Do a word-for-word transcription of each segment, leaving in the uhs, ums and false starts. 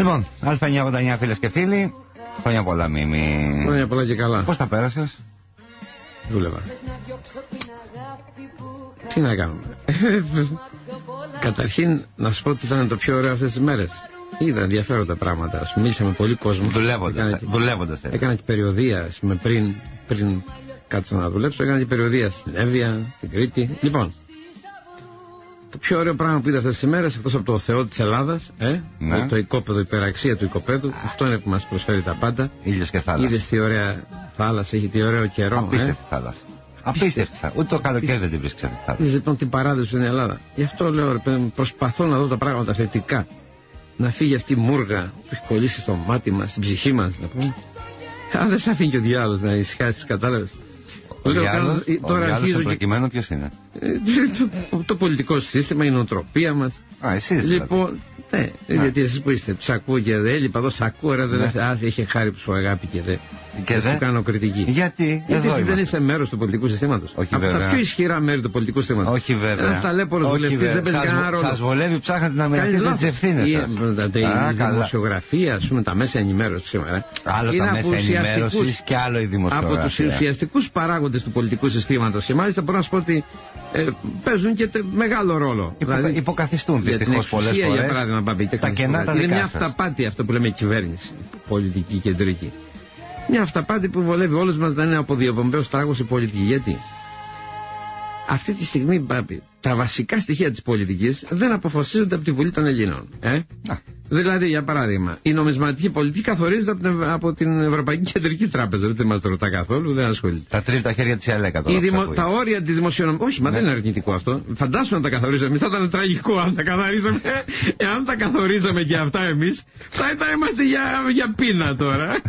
Λοιπόν, Α εννιακόσια ογδόντα εννιά φίλες και φίλοι, χρόνια πολλά Μίμη. Χρόνια πολλά και καλά. Πώς τα πέρασες? Δούλευα. Τι να κάνουμε. Καταρχήν να σου πω ότι ήταν το πιο ωραίο αυτές τις μέρες. Είδα ενδιαφέροντα πράγματα. Μίλησα με πολύ κόσμο. Δουλεύοντας. Δουλεύοντας. Έκανα και περιοδεία πριν, πριν κάτσω να δουλέψω. Έκανα και περιοδεία στην Εύβοια, στην Κρήτη. Λοιπόν, το πιο ωραίο πράγμα που είδα αυτές τις ημέρες, εκτός από το Θεό της Ελλάδας, ε, ναι. το οικόπεδο, η υπεραξία του οικοπέδου, αυτό είναι που μας προσφέρει τα πάντα. Ήλιος και θάλασσα. Είδες τι ωραία θάλασσα, έχει τι ωραίο καιρό. Απίστευτη ε. θάλασσα. Απίστευτη θάλασσα. Ούτε το καλοκαίρι δεν την βρίσκεται θάλασσα. Είδες λοιπόν την παράδοση στην Ελλάδα. Γι' αυτό λέω, ρε, προσπαθώ να δω τα πράγματα θετικά. Να φύγει αυτή η μούργα που έχει κολλήσει στο μάτι μας, στην ψυχή μας, να πούμε. Αν δεν σ' αφήνει και ο διάλογος να ησυχάσεις, κατάλαβες. Ο διάλογος, ο διάλογος στο προκειμένο ποιος είναι? το, το πολιτικό σύστημα, η νοοτροπία μας. Α, εσείς λοιπόν, ναι, ναι, γιατί εσείς που είστε, τους ακούω και δεν έλειπα εδώ, σ' ακούω, ρε, δεν ναι. Α, είχε χάρη που σου αγάπη και δεν και σου κάνω κριτική. Γιατί, γιατί εσείς δεν είστε μέρος του πολιτικού συστήματος. Όχι από βέβαια. τα πιο ισχυρά μέρη του πολιτικού συστήματος. Όχι βέβαια. Ένας ταλέπορος βουλευτής δεν παίζει κανένα ρόλο. Σας βολεύει, ψάχνετε να μοιραστείτε τις ευθύνες σας. Η δημοσιογραφία, ας πούμε, τα μέσα ενημέρωσης σήμερα. Άλλο τα μέσα ενημέρωσης και άλλο η δημοσιογραφία. Από τους ουσιαστικούς παράγοντες του πολιτικού συστήματος. Και μάλιστα μπορώ να σου πω ότι ε, παίζουν και τε, μεγάλο ρόλο. Υπο, δηλαδή, υποκαθιστούν δυστυχώς πολλές φορές. Για παράδειγμα, Μπαμπή, τα κενά τα είναι μια σας. αυταπάτη αυτό που λέμε κυβέρνηση, πολιτική κεντρική. Μια αυταπάτη που βολεύει όλους μας να είναι από διοπομπαίος τράγος η πολιτική. Γιατί αυτή τη στιγμή, Μπαμπή, τα βασικά στοιχεία της πολιτικής δεν αποφασίζονται από τη Βουλή των Ελλήνων. Ε? Δηλαδή, για παράδειγμα, η νομισματική πολιτική καθορίζεται από την, από την Ευρωπαϊκή Κεντρική Τράπεζα. Δεν μας ρωτά καθόλου, δεν ασχολείται. Τα τρίτα χέρια της ΕΛΕΚΑ τώρα. Δημο... Τα όρια της δημοσιονομικής. Όχι, μα ναι. δεν είναι αρνητικό αυτό. Φαντάσου να τα καθορίζαμε. Εμείς θα ήταν τραγικό αν τα καθορίζαμε. Εάν τα καθορίζαμε και αυτά εμείς, θα ήταν, είμαστε για, για πείνα τώρα.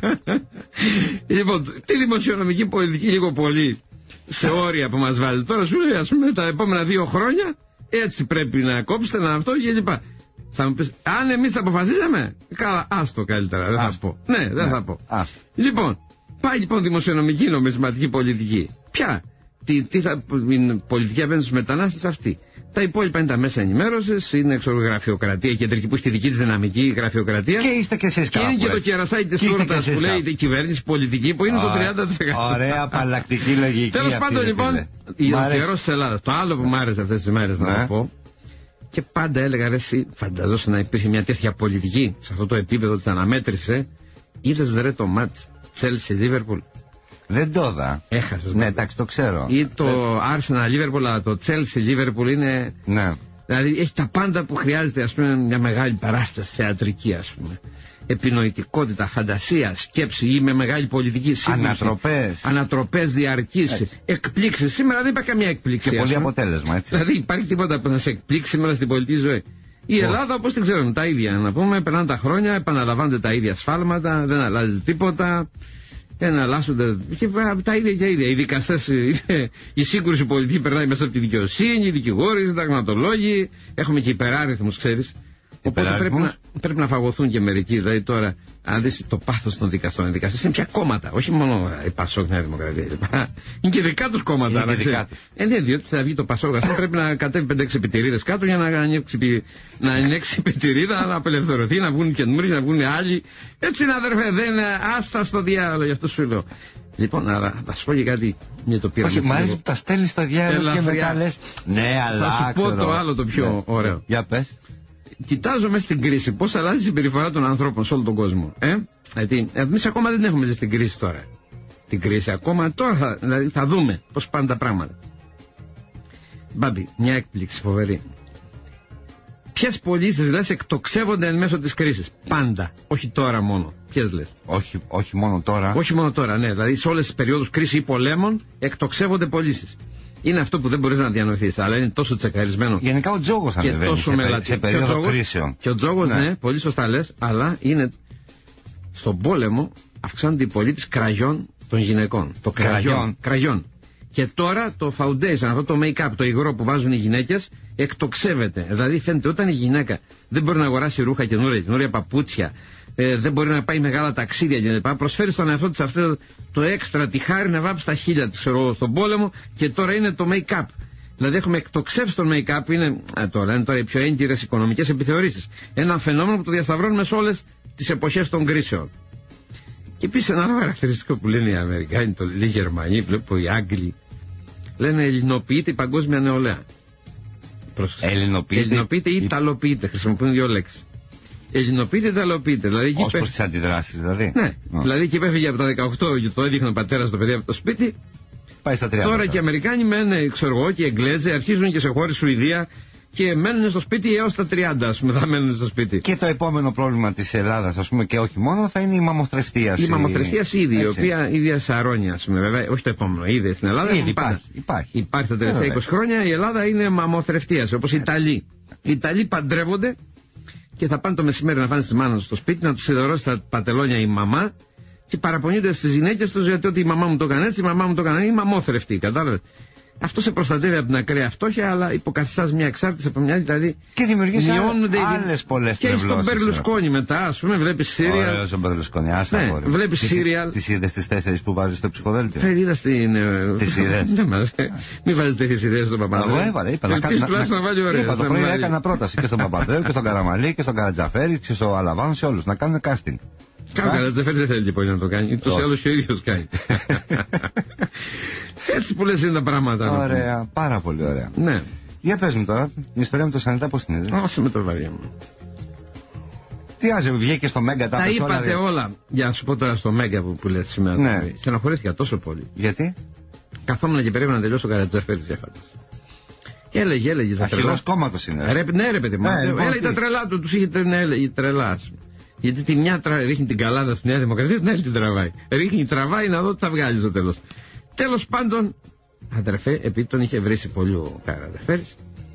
Λοιπόν, τη δημοσιονομική πολιτική λίγο πολύ. Σε όρια που μας βάζει τώρα, σου λέει, ας πούμε, τα επόμενα δύο χρόνια έτσι πρέπει να κόψετε, να αυτό και λοιπά. Θα μου πεις, αν εμείς τα αποφασίζαμε, καλά, άστο καλύτερα, δεν άστο. θα πω. Ναι, δεν ναι. θα πω. Άστο. Λοιπόν, πάει λοιπόν δημοσιονομική νομισματική πολιτική. Ποια? Τι, τι θα, η πολιτική απέναντι στους μετανάστες αυτή. Τα υπόλοιπα είναι τα μέσα ενημέρωσης, είναι εξωγραφειοκρατία κεντρική που έχει τη δική της δυναμική γραφειοκρατία. Και είστε και εσείς κάπου. Και είναι και το κερασάκι της τούρτας που λέει η κυβέρνηση πολιτική που είναι το τριάντα τοις εκατό. Ωραία, απαλλακτική λογική. Τέλος πάντων λοιπόν, ο καιρός της Ελλάδας. Το άλλο που μου άρεσε αυτές τις μέρες να το πω. Και πάντα έλεγα, ρε, εσύ φανταζόσαι να υπήρχε μια τέτοια πολιτική σε αυτό το επίπεδο της αναμέτρησης. Είδες ρε το μάτς Chelsea-Liverpool? Δεν το είδα. Έχασες. Ναι, εντάξει, το ξέρω. Ή το Arsenal-Liverpool, αλλά το Chelsea-Liverpool είναι. Ναι. Δηλαδή έχει τα πάντα που χρειάζεται, ας πούμε, μια μεγάλη παράσταση θεατρική, ας πούμε. Επινοητικότητα, φαντασία, σκέψη ή με μεγάλη πολιτική σύγκρουση. Ανατροπές. Ανατροπές διαρκείς. Εκπλήξεις. Σήμερα δεν υπάρχει καμία εκπλήξη. Και πολύ αποτέλεσμα, έτσι. Δηλαδή υπάρχει τίποτα που να σε εκπλήξει σήμερα στην πολιτική ζωή. Η Ελλάδα, όπως την ξέρουμε, τα ίδια να πούμε, περνάνε τα χρόνια, επαναλαμβάνονται τα ίδια σφάλματα, δεν αλλάζει τίποτα. Εναλλάσσονται και τα ίδια και ίδια. Οι δικαστές, η σύγκρουση πολιτική περνάει μέσα από τη δικαιοσύνη, οι δικηγόροι, οι συνταγματολόγοι. Έχουμε και υπεράριθμους, ξέρεις. Οπότε πρέπει να, πρέπει να φαγωθούν και μερικοί. Δηλαδή τώρα, αν δεις το πάθος των δικαστών, οι δικαστές είναι πια κόμματα. Όχι μόνο η Πασόκ, Νέα Δημοκρατία. Είναι και δικά τους κόμματα. Είναι και ε, ναι, διότι θα βγει το Πασόκ, ας πούμε, πρέπει να κατέβει πέντε έξι επιτηρίδες κάτω για να ανοίξει, να ανοίξει επιτηρίδα, να απελευθερωθεί, να βγουν καινούριοι, να βγουν άλλοι. Έτσι είναι, αδερφέ, δεν είναι άστα στο διάλογο, γι' αυτό σου λέω. Λοιπόν, αλλά θα σου πω και κάτι. Μια το πήρα. Όχι, μ' αρέσει που τα στέλνει στο διάλογο και μετά λες. Ναι, αλλά. Θα σου πω το άλλο το πιο ωραίο. Για πες. Κοιτάζω μέσα στην κρίση πώς αλλάζει η συμπεριφορά των ανθρώπων σε όλο τον κόσμο. Ε? Γιατί εμείς ακόμα δεν έχουμε ζήσει στην κρίση τώρα. Την κρίση ακόμα τώρα θα, δηλαδή θα δούμε πώς πάνε τα πράγματα. Μπάμπη, μια έκπληξη φοβερή. Ποιες πωλήσεις λες εκτοξεύονται εν μέσω της κρίσης? Πάντα. Όχι τώρα μόνο. Ποιες λες? Όχι, όχι μόνο τώρα. Όχι μόνο τώρα, ναι. Δηλαδή σε όλες τις περιόδους κρίση ή πολέμων εκτοξεύονται πωλήσεις. Είναι αυτό που δεν μπορείς να διανοηθείς, αλλά είναι τόσο τσεκαρισμένο. Γενικά ο τζόγος ανεβαίνει σε, μελα... σε περίοδο τζόγος, κρίσεων. Και ο τζόγος, ναι. ναι, πολύ σωστά λες, αλλά είναι στον πόλεμο αυξάνονται οι πωλήσεις κραγιών των γυναικών. Το κραγιόν. κραγιόν. Και τώρα το foundation, αυτό το make-up, το υγρό που βάζουν οι γυναίκες, εκτοξεύεται. Δηλαδή φαίνεται όταν η γυναίκα δεν μπορεί να αγοράσει ρούχα καινούρια, καινούρια παπούτσια, ε, δεν μπορεί να πάει μεγάλα ταξίδια κλπ. Προσφέρει στον εαυτό της αυτό το έξτρα, τη χάρη να βάψει τα χείλια της στον πόλεμο και τώρα είναι το make-up. Δηλαδή έχουμε εκτοξεύσει τον make-up, είναι, α, τώρα, είναι τώρα οι πιο έγκυρες οικονομικές επιθεωρήσεις. Ένα φαινόμενο που το διασταυρώνουμε σε όλες τις εποχές των κρίσεων. Και επίσης ένα άλλο χαρακτηριστικό που λένε οι Αμερικάνοι, το λένε οι Γερμανοί, βλέπω οι Άγγλοι, λένε ελληνοποιείται η παγκόσμια νεολαία. Ελληνοποιείται, ελληνοποιείται ή η... Ιταλοποιείται, χρησιμοποιούν δύο λέξεις. Ελληνοποιείται ή Ιταλοποιείται. Δηλαδή, ως προς τις αντιδράσεις δηλαδή. Ναι, oh. δηλαδή και υπέφυγε από τα δεκαοκτώ και το έδειχνε ο πατέρας το παιδί από το σπίτι. Πάει στα τριάντα. Τώρα και οι Αμερικάνοι μένουν, ξέρω εγώ, και οι Εγγλέζοι αρχίζουν και σε χώρες Σουηδία και μένουν στο σπίτι έως τα τριάντα, ας πούμε, θα μένουν στο σπίτι. Και το επόμενο πρόβλημα της Ελλάδας, ας πούμε, και όχι μόνο, θα είναι η μαμοθρευτίαση. Η μαμοθρευτίαση ήδη, η οποία ήδη σαρώνει, ας πούμε, βέβαια, όχι το επόμενο, ήδη στην Ελλάδα. Ήδη υπάρχει, υπάρχει. Υπάρχει τα τελευταία είκοσι χρόνια, η Ελλάδα είναι μαμοθρευτίαση, όπως οι Ιταλοί. Οι Ιταλοί παντρεύονται και θα πάνε το μεσημέρι να φάνε στη μάνα τους στο σπίτι, να τους σιδερώσει τα πατελόνια η μαμά και παραπονιούνται στις γυναίκες τους γιατί ότι η μαμά μου το έκανε έτσι, η μαμά μου το έκανε, η μαμόθρευτη, κατάλαβε. Αυτό σε προστατεύει από την ακραία φτώχεια, αλλά υποκαθιστάς μια εξάρτηση από μια άλλη, δηλαδή. Και δημιουργείς άλλες πολλές τρευλώσεις. Και στον Μπερλουσκόνη μετά, ας πούμε, βλέπεις σύριαλ. Ωραίος ο Μπερλουσκόνη, άσα ναι, βλέπεις σύριαλ. Τις είδες τις τέσσερις που βάζεις στο ψηφοδέλτιο. Δεν είδα στην. Τις είδες. Μην βάζεις τέτοιες ιδέες στον Παπαδρέου. Εγώ έβαλα, είπα να κάνει. Να βάλει ωραία. Είπα το πρωί έκανα πρόταση και στον Παπαδρέου και στον Καραμαλή και στον Καρατζαφέρη και στον Αλαβάνο, σε όλους να κάνουν casting. Κάνω Καρατζαφέρη δεν θέλει λοιπόν να το κάνει. Ούτως ή άλλως και ο ίδιος κάνει. Έτσι που λες είναι τα πράγματα. Ωραία, πάρα πολύ ωραία. Ναι. Για πες μου τώρα, η ιστορία με το Σανιτά πώς την είδες? Άσε με το βαριά μου. Τι άζε, βγήκε στο Μέγκα τα Τα είπατε όλα, δηλαδή. όλα. Για να σου πω τώρα στο Μέγκα που, που λες σήμερα. Ναι. Στενοχωρήθηκα τόσο πολύ. Γιατί? Καθόμουν και περίμενα να τελειώσει ο Καρατζαφέρης για φάτας. Έλεγε, έλεγε τα τρελά. Αρχηγός κόμματος είναι. Ρε, ναι, ρε παιδί μου. Ναι, λοιπόν, έλεγε τα τρελά του, τους είχε έλεγε τρελά. Γιατί τη μια τρα... ρίχνει την καλάδα στη Νέα Δημοκρατία, την άλλη την τραβάει. Ρίχνει, τραβάει να δω τι θα βγάλει στο τέλος. Τέλος πάντων, αδερφέ, επειδή τον είχε βρήσει πολύ ο Καρατζαφέρης,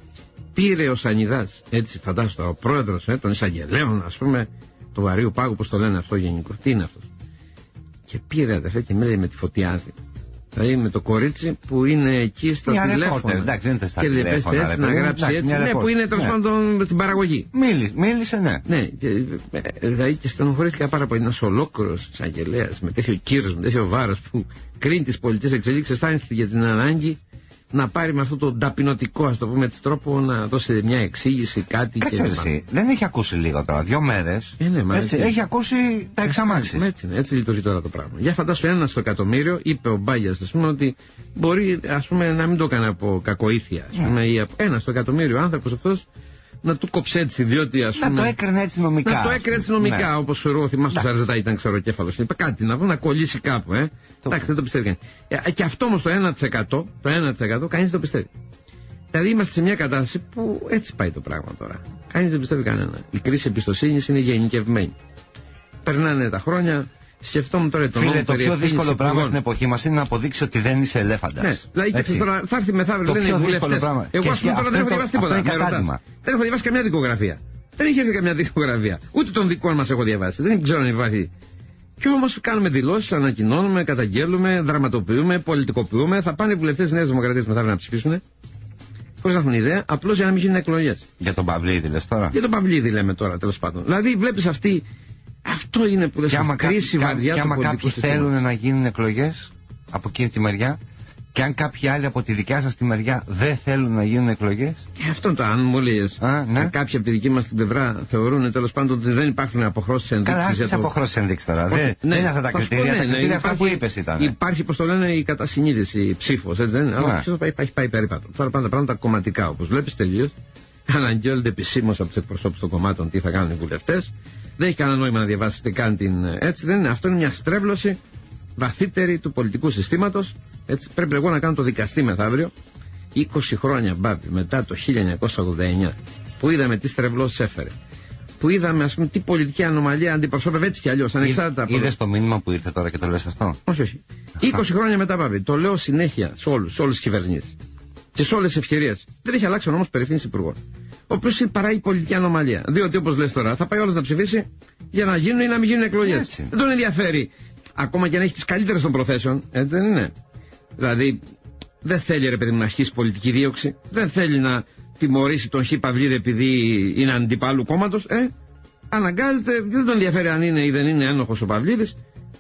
πήρε ο Σανιδάς, έτσι φαντάζομαι, ο πρόεδρος ε, των εισαγγελέων, ας πούμε, του Βαρύου Πάγου, πώς το λένε αυτό γενικό, τι είναι αυτός. Και πήρε, αδερφέ, και μίλησε με τη Φωτιάδη. Δηλαδή με το κορίτσι που είναι εκεί στα τηλέφωνα. Εντάξει, δεν είναι στα και τηλέφωνα. Και έτσι να γράψει έτσι, ναι, που είναι τέλος πάντων στην παραγωγή. Μίλησε, μίλησε, ναι. Ναι, και, δηλαδή και στενοχωρήθηκα πάρα πολύ. Ένας ολόκληρος εισαγγελέας με τέτοιο κύρος, με τέτοιο βάρος που κρίνει τις πολιτικές εξελίξεις, αισθάνεται για την ανάγκη να πάρει με αυτό το ταπεινωτικό, ας το πούμε έτσι, τρόπο να δώσει μια εξήγηση, κάτι. Κάτσε εσύ, δεν έχει ακούσει λίγο τώρα, δύο μέρες. Ε, ναι, έτσι, έχει ακούσει τα εξαμάξεις. Έτσι, έτσι λειτουργεί τώρα το πράγμα. Για φαντάσου ένα στο εκατομμύριο, είπε ο Μπάγιας, ας πούμε, ότι μπορεί ας πούμε, να μην το έκανε από κακοήθεια. Ας πούμε, ή από ένα στο εκατομμύριο άνθρωπος αυτός να του κόψει έτσι, διότι ας πούμε. Να το έκρινε έτσι νομικά. Να το έκρινε έτσι νομικά, ναι. Όπως εγώ θυμάσαι, ο Σαρζετά ήταν ξεροκέφαλος. Είπε κάτι να βρουν να κολλήσει κάπου, ε. Εντάξει, δεν το πιστεύει κανείς. Ε, και αυτό όμως το ένα τοις εκατό, το ένα τοις εκατό κανείς δεν το πιστεύει. Δηλαδή είμαστε σε μια κατάσταση που έτσι πάει το πράγμα τώρα. Κανείς δεν πιστεύει κανένα. Η κρίση εμπιστοσύνης είναι γενικευμένη. Περνάνε τα χρόνια. Σκεφτόμουν τώρα το Φίλε, το πιο δύσκολο πράγμα στην εποχή μας είναι να αποδείξει ότι δεν είσαι ελέφαντας. Ναι, δηλαδή και τώρα θα έρθει μεθαύριο, λένε οι βουλευτές. Εγώ ας πούμε τώρα δεν έχω διαβάσει τίποτα. Δεν έχω διαβάσει καμιά δικογραφία. Δεν έχει έρθει καμιά δικογραφία. Ούτε των δικών μας έχω διαβάσει. Δεν ξέρω αν υπάρχει. Και όμως κάνουμε δηλώσεις, ανακοινώνουμε, καταγγέλουμε, δραματοποιούμε, πολιτικοποιούμε. Θα πάνε οι βουλευτές της Νέας Δημοκρατίας μεθαύριο να ψηφίσουν. Χωρίς να έχουν ιδέα, απλώς για να μην γίνουν εκλογές. Για τον Παυλίδη λες τώρα. Για τον Παυλίδη λέμε τώρα τέλος πάντων. Δηλαδή βλέπεις αυτή. Αυτό είναι που λες, κρίση βαριά. Και άμα κάποιοι θέλουν να γίνουν εκλογές από εκείνη τη μεριά, και αν κάποιοι άλλοι από τη δικιά σας τη μεριά δεν θέλουν να γίνουν εκλογές. Και αυτό το αν μου λες. Ναι. Κάποιοι από τη δική μας την πλευρά θεωρούν τέλος πάντων ότι δεν υπάρχουν αποχρώσεις ενδείξεις. Καλά, άχτες το... αποχρώσεις ενδείξεις τώρα. Όχι, δεν, ναι, δεν είναι αυτά τα κριτήρια. Ναι, τα κριτήρια ναι, αυτά υπάρχει, που είπες ήταν. Υπάρχει, πώς το λένε, η κατασυνείδηση ψήφος. Έτσι δεν είναι. Αλλά ψήφος έχει πάει περίπατο. Τώρα πάνε τα πράγματα κομματικά, όπως βλέπεις τελείως. Αναγγέλλονται επισήμως από τους εκπροσώπους των κομμάτων τι θα κάνουν οι βουλευτές. Δεν έχει κανένα νόημα να διαβάσετε καν την. Έτσι δεν είναι. Αυτό είναι μια στρέβλωση βαθύτερη του πολιτικού συστήματος. Έτσι πρέπει εγώ να κάνω το δικαστή μεθαύριο. είκοσι χρόνια μπάπη μετά το χίλια εννιακόσια ογδόντα εννιά που είδαμε τι στρεβλώσεις έφερε. Που είδαμε ας πούμε τι πολιτική ανομαλία αντιπροσώπευε έτσι κι αλλιώς. Ανεξάρτητα από. Είδες το μήνυμα που ήρθε τώρα και το λες αυτό? Όχι, όχι. είκοσι χρόνια μετά μπάπη. Το λέω συνέχεια σε όλους, σε όλες τις κυβερνήσεις. Και σε όλες τις ευκαιρίες. Δεν έχει αλλάξει ο νόμος περιευθύνσης υπουργών. Ο οποίος παράγει πολιτική ανομαλία. Διότι όπως λες τώρα, θα πάει όλος να ψηφίσει για να γίνουν ή να μην γίνουν εκλογές. Δεν τον ενδιαφέρει. Ακόμα και να έχει τις καλύτερες των προθέσεων. Έτσι δεν είναι. Δηλαδή, δεν θέλει ρε παιδί μου να αρχίσει πολιτική δίωξη. Δεν θέλει να τιμωρήσει τον Χ Παυλίδη επειδή είναι αντιπάλου κόμματος. Ε, αναγκάζεται. Δεν τον ενδιαφέρει αν είναι ή δεν είναι ένοχος ο Παυλίδης.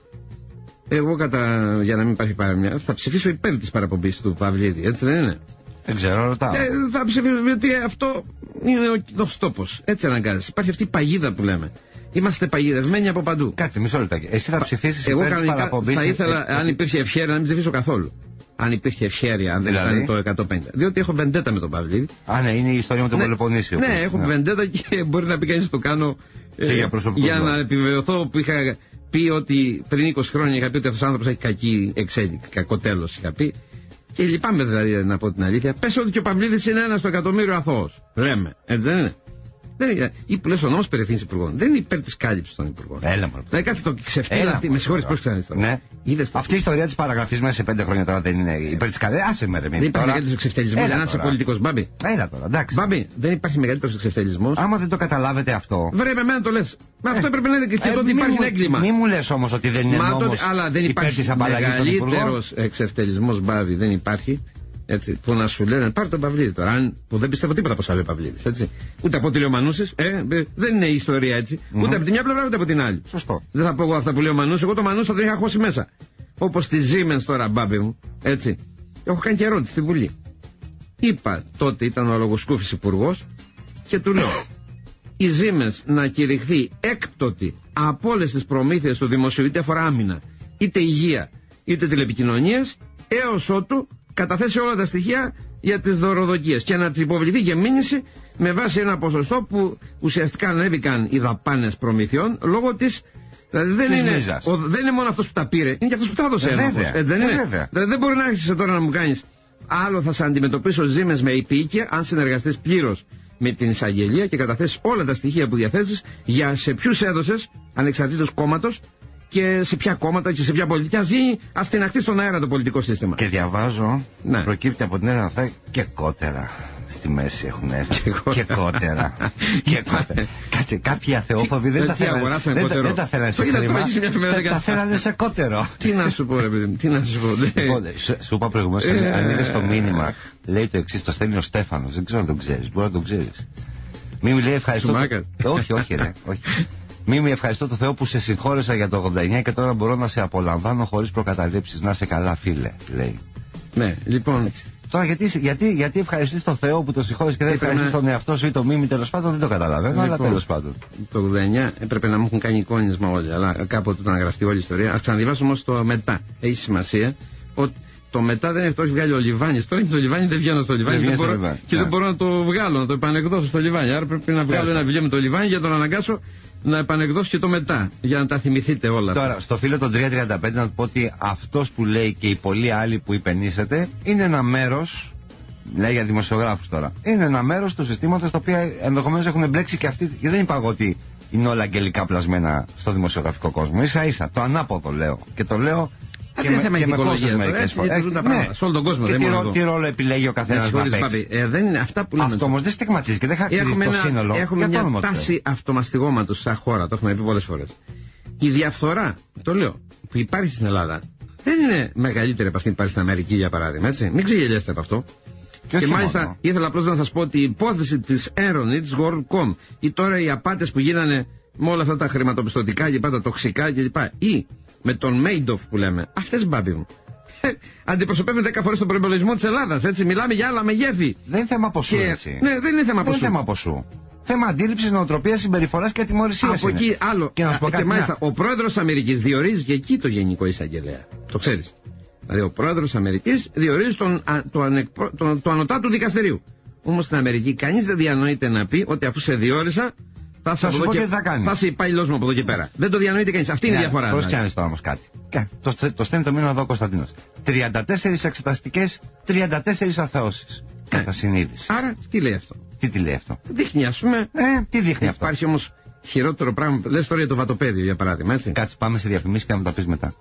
Εγώ κατά, για να μην υπάρχει παραμιά, θα ψηφίσω υπέρ της παραπομπής του Παυλίδη. Έτσι δεν είναι? Δεν ξέρω, ρωτάω. Ε, θα ψηφίσω γιατί αυτό είναι ο κοινός τόπος. Έτσι αναγκάζεσαι. Υπάρχει αυτή η παγίδα που λέμε. Είμαστε παγιδευμένοι από παντού. Κάτσε, μισό λεπτάκι. Εσύ θα ψηφίσεις εγώ υπέρ της παραπομπής? Θα ήθελα, ε, αν υπήρχε ευχέρεια, να μην ψηφίσω καθόλου. Αν υπήρχε ευχέρεια, αν δεν δηλαδή? ήταν το εκατόν πενήντα. Διότι έχω βεντέτα με τον Παυλίδη. Α, ναι, είναι η ιστορία με τον ναι, Πελοποννήσιο. Ναι, έχω ναι. βεντέτα και μπορεί να πει κανείς το κάνω ε, για, για να επιβεβαιωθώ που είχα πει ότι πριν είκοσι χρόνια είχα πει ότι αυτός ο άνθρωπος έχει κακή εξέλιξη, κακό τέλος είχα πει. Και λυπάμαι δηλαδή να πω την αλήθεια. Πες ότι και ο Παυλίδης είναι ένας στο εκατομμύριο αθώος. Λέμε, έτσι δεν είναι? Δεν είναι. Ή που λες ο νόμος περιευθύνης υπουργών. Δεν είναι υπέρ της κάλυψης των υπουργών. Έλα μόνο. Δηλαδή κάτι το ξεφτύλα αυτή. Με συγχωρείς, πώς ξέρεις τώρα. Ναι. Είδες το... Αυτή η ιστορία της παραγραφής μέσα σε πέντε χρόνια τώρα δεν είναι υπέρ της κάλυψης. Άσε με ρε μη. Δεν υπάρχει μεγαλύτερος εξευτελισμός για να είσαι πολιτικός, Μπάμπη. Έλα τώρα, εντάξει. Μπάμπη, δεν υπάρχει μεγαλύτερος εξευτελισμός. Άμα δεν το καταλάβετε αυτό. Βρε, με εμένα το λες. Μα αυτό έπρεπε να είναι και εδώ ότι υπάρχει ένα έγκλημα. Μη μου λες όμως ότι δεν είναι νόμος. Αλλά δεν υπάρχει μεγαλύτερος εξευτελισμός, Μπάμπη, δεν υπάρχει. Έτσι, που να σου λένε πάρε τον Παυλίδη τώρα. Αν, που δεν πιστεύω τίποτα πως άλλο ο Παυλίδης. Έτσι. Ούτε από ό,τι λέει ο Μανούσης, ε, δεν είναι η ιστορία έτσι. Mm-hmm. Ούτε από τη μια πλευρά ούτε από την άλλη. Σωστό. Δεν θα πω εγώ αυτά που λέει ο Μανούσης. Εγώ το Μανούσης θα τον είχα χώσει μέσα. Όπως τη Siemens τώρα, Μπάμπη μου. Έτσι. Έχω κάνει και ερώτηση στη Βουλή. Είπα τότε ήταν ο Λογοσκούφης υπουργός και του λέω η Siemens να κηρυχθεί έκπτωτη από όλες τις προμήθειες του δημοσίου, είτε αφορά άμυνα, είτε υγεία, είτε τηλεπικοινωνίες, έως ότου καταθέσει όλα τα στοιχεία για τις δωροδοκίες και να της υποβληθεί και μήνυση με βάση ένα ποσοστό που ουσιαστικά ανέβηκαν οι δαπάνες προμηθειών λόγω της. Δηλαδή δεν είναι, ο, δεν είναι μόνο αυτός που τα πήρε, είναι και αυτός που τα έδωσε. Βέβαια, έτσι δεν είναι? Βέβαια. Δηλαδή δεν μπορεί να άρχισε τώρα να μου κάνεις άλλο θα σε αντιμετωπίσω Siemens με επίοικια αν συνεργαστείς πλήρως με την εισαγγελία και καταθέσεις όλα τα στοιχεία που διαθέσεις για σε ποιους έδωσες ανεξαρτήτως κόμματος και σε ποια κόμματα και σε ποια πολιτική. Ας γίνει, ας τυναχτεί στον αέρα το πολιτικό σύστημα. Και διαβάζω, ναι. προκύπτει από την έρευνα αυτά και κότερα. Στη μέση έχουν έρθει. Και κότερα. Και κότερα. Κάτσε, κάποιοι αθεόφοβοι δεν τα θέλανε. Δεν τα θέλανε σε χρήμα. Τα θέλανε σε κότερο. Τι να σου πω, ρε παιδί μου, τι να σου πω. Σου είπα προηγουμένως, αν είδες το μήνυμα, λέει το εξής, το στέλνει ο Στέφανος. Δεν ξέρω αν τον ξέρεις. Μπορεί να τον ξέρεις. Μη μου λέει ευχαριστώ. Όχι, όχι, ρε. Μίμη, ευχαριστώ το Θεό που σε συγχώρεσα για το ογδόντα εννιά και τώρα μπορώ να σε απολαμβάνω χωρίς προκαταλήψεις. Να σε καλά, φίλε, λέει. Ναι, λοιπόν. Έτσι. Τώρα γιατί, γιατί, γιατί ευχαριστείς το Θεό που το συγχώρεσαι και δεν ευχαριστείς τον εαυτό σου ή το Μίμη, τέλος πάντων δεν το καταλαβαίνω. Λοιπόν, αλλά τέλος πάντων. Το ογδόντα εννιά έπρεπε να μου έχουν κάνει εικόνισμα όλοι, αλλά κάποτε ήταν να γραφτεί όλη η ιστορία. Ας ξαναδιαβάσω όμως το μετά. Έχει σημασία ότι το μετά δεν έχει, το έχει βγάλει ο Λιβάνης. Τώρα και το Λιβάνι δεν βγαίνω στο Λιβάνι δεν μπορώ, Λιβάνι. και yeah. δεν μπορώ να το βγάλω, να το επανεκδώσω στο Λιβάνι. Άρα πρέπει να βγάλω yeah. ένα βιβλίο με το Λιβάνι για να τον αναγκάσω να επανεκδώσει και το μετά, για να τα θυμηθείτε όλα. Τώρα, στο φίλο των τριακόσια τριάντα πέντε να του πω ότι αυτός που λέει και οι πολλοί άλλοι που υπενήσετε είναι ένα μέρος, λέει για δημοσιογράφους τώρα, είναι ένα μέρος του συστήματος τα οποία ενδεχομένως έχουν μπλέξει και αυτοί. Και δεν είπα εγώ ότι είναι όλα αγγελικά πλασμένα στο δημοσιογραφικό κόσμο. Ίσα ίσα, το ανάποδο λέω. Και το λέω. Και με, θέμα και με κόστος μερικές φορές. Ναι. Σε όλο τον κόσμο. Και δεν τι, μόνο τι ρόλο επιλέγει ο καθένας να παίξει. Ε, δεν είναι αυτά που λέμε. Αυτό όμως δεν στιγματίζει και δεν χαρακτηρίζει το σύνολο. Έχουμε μια τάση αυτομαστιγώματος σαν χώρα, το έχουμε πει πολλές φορές. Η διαφθορά, το λέω, που υπάρχει στην Ελλάδα δεν είναι μεγαλύτερη από αυτή που υπάρχει στην Αμερική για παράδειγμα. Έτσι. Μην ξεγελιάσετε από αυτό. Και, και μάλιστα μόνο. Ήθελα απλώς να σας πω ότι η υπόθεση της Enron ή της WorldCom ή τώρα οι απάτες που γίνανε με όλα αυτά τα χρηματοπιστωτικά και τα τοξικά κλπ. Ή με τον Μέιντοφ που λέμε, αυτές Μπάμπη μου αντιπροσωπεύουν δέκα φορές τον προϋπολογισμό της Ελλάδας. Έτσι, μιλάμε για άλλα μεγέθη. Δεν είναι θέμα ποσού, και... έτσι. Ναι, δεν είναι θέμα ποσού. Δεν είναι θέμα ποσού. Θέμα αντίληψης, νοοτροπίας, συμπεριφοράς και ατιμωρησίας. Από εκεί άλλο. Και, να και μάλιστα ο πρόεδρος Αμερικής διορίζει και εκεί το γενικό εισαγγελέα. Το ξέρεις. Δηλαδή ο πρόεδρος Αμερικής διορίζει τον, α, το, ανεκπρο... το, το ανωτά του δικαστηρίου. Όμως στην Αμερική κανείς δεν διανοείται να πει ότι αφού σε διόρισα. Θα, θα σου πω και τι θα κάνει. Θα είσαι υπάλληλος μου από εδώ και πέρα. Δεν το διανοείται κανείς. Αυτή είναι η διαφορά. Πώς κάνεις τώρα όμως κάτι. Και το, το στέλνει το μήνυμα εδώ ο Κωνσταντίνος. τριάντα τέσσερις εξεταστικές, τριάντα τέσσερις αθεώσεις. Κατά συνείδηση. Άρα τι λέει αυτό. Τι τι λέει αυτό. Δείχνει ας πούμε. Ε, τι δείχνει αυτό. Υπάρχει όμως χειρότερο πράγμα. Λες τώρα για το βατοπέδιο για παράδειγμα, έτσι. Κάτσε, πάμε σε διαφημίσεις και να μου τα πεις μετά.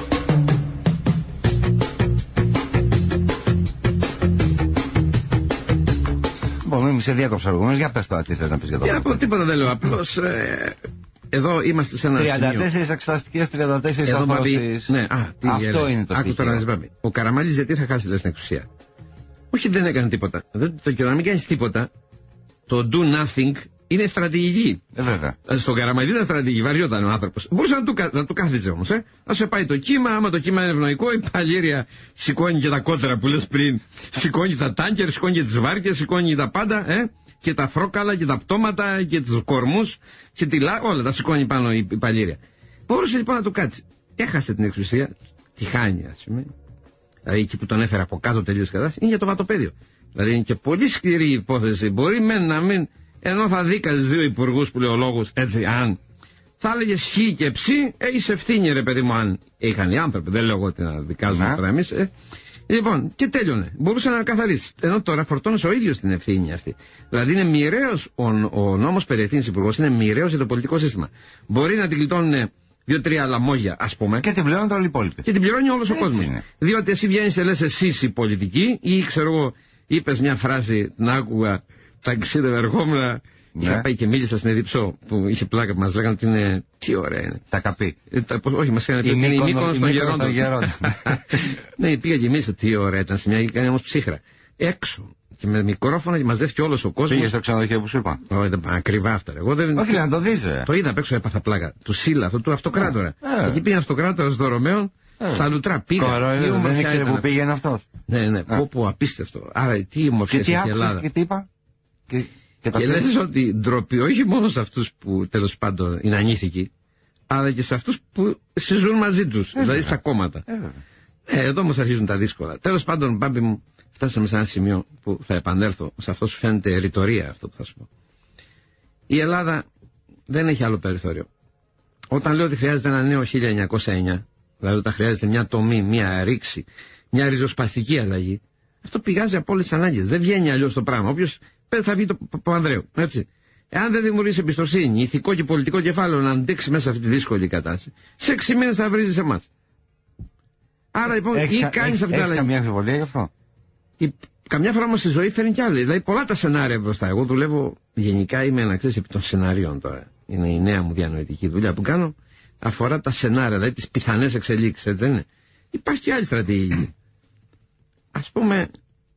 Μην σε διάκοψα προηγουμένως, για πες τώρα τι θες να πεις για το Για να πω τίποτα δεν λέω, απλώς ε, εδώ είμαστε σε ένα τριάντα τέσσερις εξεταστικές, τριάντα τέσσερις αθώσεις. Ναι, α, τι αυτό γέλε. είναι το Άκου τώρα να ζητάμε. Ο Καραμάλης γιατί θα χάσει λες στην εξουσία. Όχι δεν έκανε τίποτα. Δεν, το και να μην κάνεις τίποτα, το do nothing είναι στρατηγική. Ε, βέβαια. Στον Καραμαλή ήταν στρατηγική, βαριόταν ο άνθρωπος. Μπορούσε να του, να του κάθιζε όμως, ε. Να σε πάει το κύμα, άμα το κύμα είναι ευνοϊκό, η παλήρια σηκώνει και τα κότερα που λες πριν. Σηκώνει τα τάνκερ, σηκώνει και τις βάρκες, σηκώνει τα πάντα, ε. και τα φρόκαλα και τα πτώματα και τους κορμούς και τη λά, όλα τα σηκώνει πάνω η, η παλήρια. Μπορούσε λοιπόν να το κάτσει. Έχασε την εξουσία, τη χάνει, ας πούμε. Δηλαδή εκεί που τον έφερε από κάτω τελείως κατάσταση, είναι για το βατοπέδιο. Δηλαδή είναι και πολύ σκληρή υπόθεση. Μπορεί μεν να μην, ενώ θα δίκαζε δύο υπουργούς που λέει ο λόγος, έτσι, αν θα έλεγε χ και ψ, έχει ευθύνη ρε παιδί μου, αν είχαν οι άνθρωποι. Δεν λέω εγώ ότι να δικάζουμε τώρα εμείς. Ε. Λοιπόν, και τέλειωνε. Μπορούσε να καθαρίσει. Ενώ τώρα φορτώνει ο ίδιος την ευθύνη αυτή. Δηλαδή είναι μοιραίος ο, ο νόμος περί ευθύνης υπουργός, είναι μοιραίος για το πολιτικό σύστημα. Μπορεί να την γλιτώνουν δύο-τρία λαμόγια, ας πούμε. Και την πληρώνουν όλοι οι υπόλοιποι. Και την πληρώνει όλος ο κόσμος. Διότι εσύ βγαίνεις και λες εσείς οι πολιτικοί, ή ξέρω εγώ, είπες μια φράση, την άκουγα, ταξίδευε, εργόμουν. Ναι. Είχα πάει και μίλησα στην Εδιψό που είχε πλάκα που μας λέγανε ότι είναι. Τι ωραία είναι. Τα καπί. Ε, τα, όχι, μας έκανε πει. Είναι η Μύκονος των Γερόντων. Ναι, πήγα και μίλησα, τι ωραία ήταν. Σε μια έκανε όμως ψύχρα. Έξω. Και με μικρόφωνα και μαζεύτηκε όλος ο κόσμος. Πήγε στο ξενοδοχείο που σου είπα. Όχι, ακριβά αυτά. Εγώ δεν. Όχι, να το δεις, ρε. Το είδα απ' έξω, έπαθα πλάκα. Του Σίλα, αυτό του αυτοκράτορα. Ε, Εκεί πήγαινε αυτοκράτορα στο Ρωμαίο, ε, στα Λουτρά. Πήγα. Κοροϊδεύει, δεν ήξερε που πήγαινε αυτό. Ναι, ναι, πω, πω, απίστευτο. Άρα τι ομορφιά έχει η Ελλάδα. Και τι είπα. Και, και, και λες ότι ντροπή όχι μόνο σε αυτούς που τέλος πάντων είναι ανήθικοι, αλλά και σε αυτούς που συζούν μαζί τους, ε, δηλαδή στα κόμματα. Ε, ε, εδώ όμως αρχίζουν τα δύσκολα. Τέλος πάντων, Μπάμπη μου, φτάσαμε σε ένα σημείο που θα επανέλθω. Σε αυτό σου φαίνεται ρητορία αυτό που θα σου πω. Η Ελλάδα δεν έχει άλλο περιθώριο. Όταν λέω ότι χρειάζεται ένα νέο χίλια εννιακόσια εννιά, δηλαδή όταν χρειάζεται μια τομή, μια ρήξη, μια ριζοσπαστική αλλαγή, αυτό πηγάζει από όλες τις ανάγκες. Δεν βγαίνει αλλιώς το πράγμα. Όποιος θα βγει το Παπανδρέου. Έτσι. Εάν δεν δημιουργήσει εμπιστοσύνη, ηθικό και πολιτικό κεφάλαιο να αντέξει μέσα σε αυτή τη δύσκολη κατάσταση, σε έξι μήνες θα βρίζει εμάς. Άρα λοιπόν, έχεις, ή κάνεις αυτή την αλλαγή. Έχεις καμία αμφιβολία γι' αυτό. Η, καμιά φορά όμως στη ζωή φέρνει κι άλλη. Δηλαδή πολλά τα σενάρια μπροστά. Εγώ δουλεύω γενικά, είμαι ένα ξέρεις επί των σενάριων τώρα. Είναι η νέα μου διανοητική δουλειά που κάνω. Αφορά τα σενάρια, δηλαδή τις πιθανές εξελίξεις, έτσι δεν είναι. Υπάρχει και άλλη στρατηγική. Ας πούμε,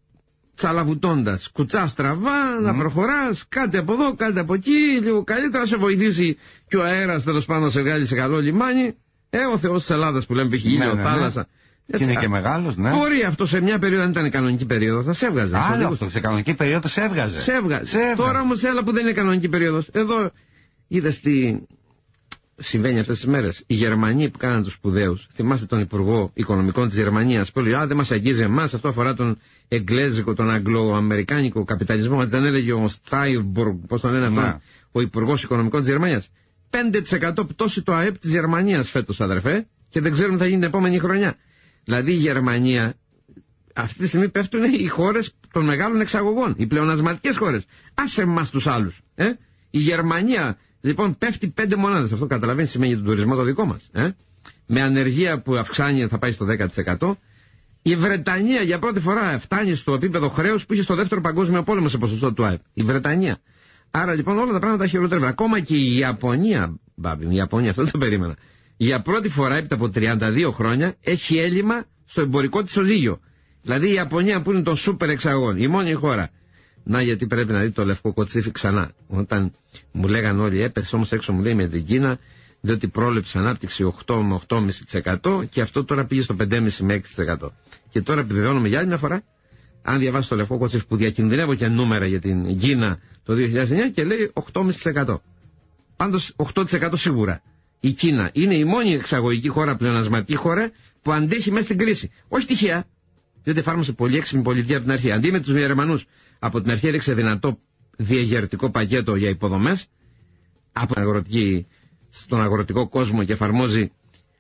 τσαλαβουτώντας, κουτσά στραβά, mm. να προχωράς, κάτι από εδώ, κάτι από εκεί, λίγο καλύτερα σε βοηθήσει και ο αέρας τέλος πάντων να σε βγάλει σε καλό λιμάνι. Ε, ο Θεός της Ελλάδας που λέμε, έχει ήλιο, ναι, ναι, θάλασσα. Ναι. Και είναι και μεγάλος, ναι. Μπορεί αυτό σε μια περίοδο, αν ήταν κανονική περίοδο, θα σε έβγαζε. Άλλο αυτό, σε κανονική περίοδο σε έβγαζε. Σε έβγαζε. Τώρα όμως έλα που δεν είναι κανονική περίοδος. Εδώ είδες τι συμβαίνει αυτές τις μέρες. Οι Γερμανοί που κάναν τους σπουδαίους, θυμάστε τον Υπουργό Οικονομικών της Γερμανίας που λέει «Α, δεν μας αγγίζει εμάς, αυτό αφορά τον εγγλέζικο, τον αγγλο-αμερικάνικο καπιταλισμό». Μας δεν έλεγε ο Στράιμπουργκ, πώς τον λένε αυτό, ο Υπουργός Οικονομικών της Γερμανίας. πέντε τοις εκατό πτώση το ΑΕΠ της Γερμανίας φέτος, αδερφέ, και δεν ξέρουμε τι θα γίνει την επόμενη χρονιά. Δηλαδή η Γερμανία, αυτή τη στιγμή πέφτουν οι χώρες των μεγάλων εξαγωγών, οι πλεονασματικές χώρες. Άσε εμάς τους άλλους. Ε? Η Γερμανία λοιπόν πέφτει πέντε μονάδες. Αυτό καταλαβαίνει σημαίνει τον τουρισμό το δικό μας. Ε? Με ανεργία που αυξάνει θα πάει στο δέκα τοις εκατό. Η Βρετανία για πρώτη φορά φτάνει στο επίπεδο χρέους που είχε στο δεύτερο παγκόσμιο πόλεμο σε ποσοστό του ΑΕΠ. Η Βρετανία. Άρα λοιπόν όλα τα πράγματα χειροτερεύουν. Ακόμα και η Ιαπωνία, μπάμπη, η Ιαπωνία, αυτό δεν το περίμενα. Για πρώτη φορά έπειτα από τριάντα δύο χρόνια έχει έλλειμμα στο εμπορικό της ισοζύγιο. Δηλαδή η Ιαπωνία που είναι των σούπερ εξαγών, η μόνη χώρα. Να γιατί πρέπει να δει το λευκό κοτσίφι ξανά. Όταν μου λέγαν όλοι έπεσε όμως έξω μου λέει με την Κίνα, διότι πρόλεψε ανάπτυξη οκτώ με οκτώ κόμμα πέντε τοις εκατό και αυτό τώρα πήγε στο πέντε κόμμα πέντε με έξι τοις εκατό. Και τώρα επιβεβαιώνουμε για άλλη μια φορά, αν διαβάσει το λευκό κοτσίφι που διακινδυνεύω και νούμερα για την Κίνα το δύο χιλιάδες εννιά και λέει οκτώ κόμμα πέντε τοις εκατό. Πάντως οκτώ τοις εκατό σίγουρα. Η Κίνα είναι η μόνη εξαγωγική χώρα, πλεονασματική χώρα που αντέχει μέσα στην κρίση. Όχι τυχαία, διότι εφάρμοσε πολύ έξυπνη πολιτική από την αρχή. Αντί με τους Γερμανούς από την αρχή έριξε δυνατό διεγερτικό πακέτο για υποδομές από την αγροτική, στον αγροτικό κόσμο και εφαρμόζει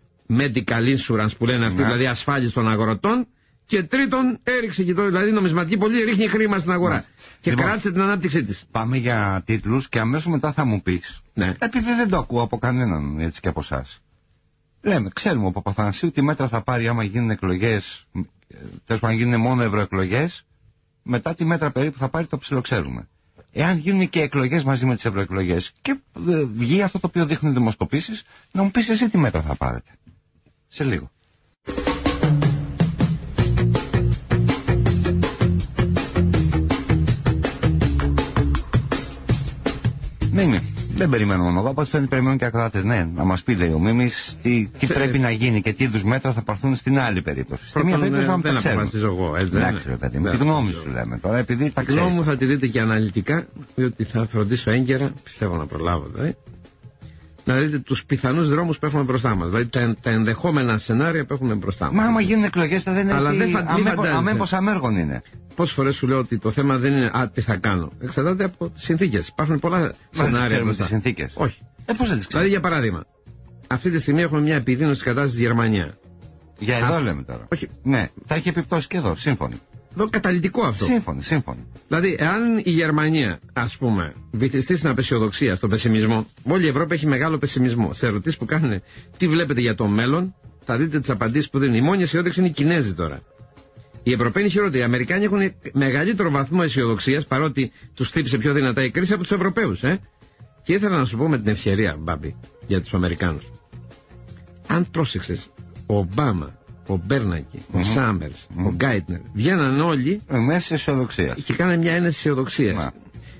medical insurance που λένε αυτοί, ναι. Δηλαδή ασφάλιση των αγροτών. Και τρίτον, έριξε και το, δηλαδή νομισματική πολιτική ρίχνει χρήμα στην αγορά. Ναι. Και λοιπόν, κράτησε την ανάπτυξή της. Πάμε για τίτλους και αμέσως μετά θα μου πεις. Ναι. Επειδή δεν το ακούω από κανέναν έτσι και από εσάς. Λέμε, ξέρουμε ο Παπαθανασίου τι μέτρα θα πάρει άμα γίνουν εκλογές, τέλος πάντων γίνουν μόνο ευρωεκλογές, μετά τι μέτρα περίπου θα πάρει το ψιλοξέρουμε. Εάν γίνουν και εκλογές μαζί με τις ευρωεκλογές και βγει αυτό το οποίο δείχνουν οι δημοσκοπήσεις, να μου πεις εσύ τι μέτρα θα πάρετε. Σε λίγο. Ναι, Δεν περιμένω μόνο εγώ, όπως περιμένουν και ακροατές. Ναι, να μας πει, λέει ο Μίμης, τι, τι πρέπει να γίνει και τι είδους μέτρα θα πάρθουν στην άλλη περίπτωση. Στη μία περίπτωση πάμε τα ξέρουμε. Δεν εγώ, έτσι δεν είναι. Παιδί μου, τη γνώμη σου λέμε τώρα, επειδή τα ξέρεις. Τη γνώμη μου θα τη δείτε και αναλυτικά, διότι θα φροντίσω έγκαιρα, πιστεύω να προλάβω δηλαδή, να δείτε τους πιθανούς δρόμους που έχουμε μπροστά μας. Δηλαδή τα, τα ενδεχόμενα σενάρια που έχουμε μπροστά μας. Μα άμα γίνουν εκλογές θα δεν είναι. Αλλά δεν θα αμέμπως αμέργων είναι. Πόσες φορές σου λέω ότι το θέμα δεν είναι α, τι θα κάνω. Εξαρτάται από τις συνθήκες. Υπάρχουν πολλά σενάρια. Με τις συνθήκες. Όχι. Ε, πώς δεν τις ξέρουμε. Δηλαδή για παράδειγμα, αυτή τη στιγμή έχουμε μια επιδείνωση της κατάστασης στη Γερμανία. Για εδώ α, λέμε τώρα. Όχι. Ναι, θα έχει επιπτώσει και εδώ. Σύμφωνοι. Εδώ καταλυτικό αυτό. Σύμφωνοι, σύμφωνοι. Δηλαδή, εάν η Γερμανία, ας πούμε, βυθιστεί στην απεσιοδοξία, στον πεσημισμό, όλη η Ευρώπη έχει μεγάλο πεσημισμό. Σε ερωτήσεις που κάνουν τι βλέπετε για το μέλλον, θα δείτε τις απαντήσεις που δίνουν. Η μόνη αισιόδοξη είναι οι Κινέζοι τώρα. Οι Ευρωπαίοι είναι χειρότεροι. Οι Αμερικάνοι έχουν μεγαλύτερο βαθμό αισιοδοξίας, παρότι τους χτύπησε πιο δυνατά η κρίση από τους Ευρωπαίους. Ε? Και ήθελα να σου πω με την ευκαιρία, Μπάμπη, για τους Αμερικάνους. Αν πρόσεξες, ο Ομπάμα, ο Μπέρνακι, mm-hmm. ο Σάμερς, mm-hmm. ο Γκάιτνερ, βγαίναν όλοι μέσα αισιοδοξία και κάνανε μια ένεση αισιοδοξία.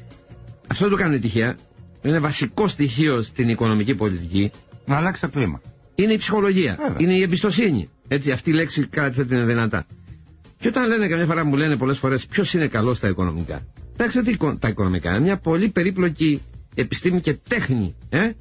Αυτό δεν το κάνουν τυχαία. Είναι βασικό στοιχείο στην οικονομική πολιτική. Να αλλάξει το κλίμα. Είναι η ψυχολογία. Βέβαια. Είναι η εμπιστοσύνη. Έτσι, αυτή η λέξη κράτησε την δυνατά. Και όταν λένε καμιά φορά, μου λένε πολλές φορές ποιος είναι καλός στα οικονομικά. Εντάξει, τα οικονομικά είναι μια πολύ περίπλοκη επιστήμη και τέχνη. Ε?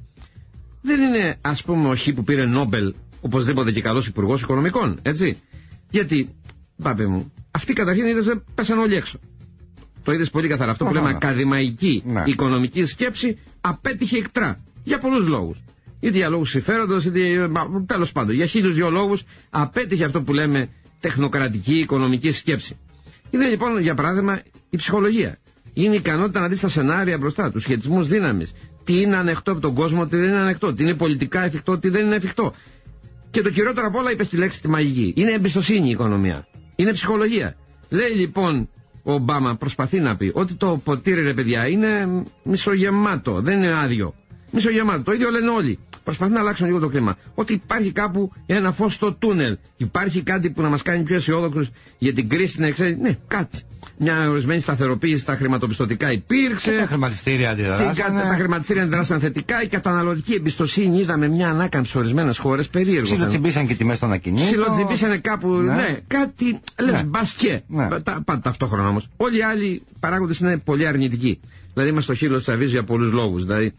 Δεν είναι, ας πούμε, ο Χ που πήρε Νόμπελ οπωσδήποτε και καλός υπουργός οικονομικών. Έτσι. Γιατί, πάπε μου, αυτοί καταρχήν είδες, πέσαν όλοι έξω. Το είδες πολύ καθαρά. Αυτό που λέμε ακαδημαϊκή ναι. οικονομική σκέψη απέτυχε εκτρά. Για πολλούς λόγους. Είτε για λόγους συμφέροντος, είτε τέλος πάντων. Για χίλιους δυο λόγους απέτυχε αυτό που λέμε τεχνοκρατική οικονομική σκέψη. Είναι λοιπόν, για παράδειγμα, η ψυχολογία. Είναι η ικανότητα να δει τα σενάρια μπροστά, τους σχετισμούς δύναμης. Τι είναι ανεκτό από τον κόσμο, τι δεν είναι ανεκτό. Τι είναι πολιτικά εφικτό, τι δεν είναι εφικτό. Και το κυριότερο απ' όλα, είπε στη λέξη τη μαγική. Είναι εμπιστοσύνη η οικονομία. Είναι ψυχολογία. Λέει λοιπόν ο Ομπάμα, προσπαθεί να πει ότι το ποτήρι, ρε παιδιά, είναι μισογεμάτο, δεν είναι άδειο. Μισογεμάτο. Το ίδιο λένε όλοι. Προσπαθεί να αλλάξουν λίγο το κλίμα. Ότι υπάρχει κάπου ένα φως στο τούνελ. Υπάρχει κάτι που να μας κάνει πιο αισιόδοξους για την κρίση, την εξέλιξη. Ναι, κάτι. Μια ορισμένη σταθεροποίηση στα χρηματοπιστωτικά υπήρξε. Και τα χρηματιστήρια αντιδράσανε. Τα χρηματιστήρια αντιδράσαν θετικά. Η καταναλωτική εμπιστοσύνη είδαμε μια ανάκαμψη σε ορισμένες χώρες. Περίεργο. Ψιλοτσιμπήσαν και τιμές των ακινήτων. Ψιλοτσιμπήσανε κάπου. Ναι, ναι κάτι. Ναι. Λες, μπασκέ. Ναι. Τα, τα, ταυτόχρονα όμως. Όλοι οι άλλοι παράγοντες είναι πολύ αρνητικοί. Δηλαδή είμαστε στο χείλο της αβύζου για πολλούς λόγους. Δηλαδή,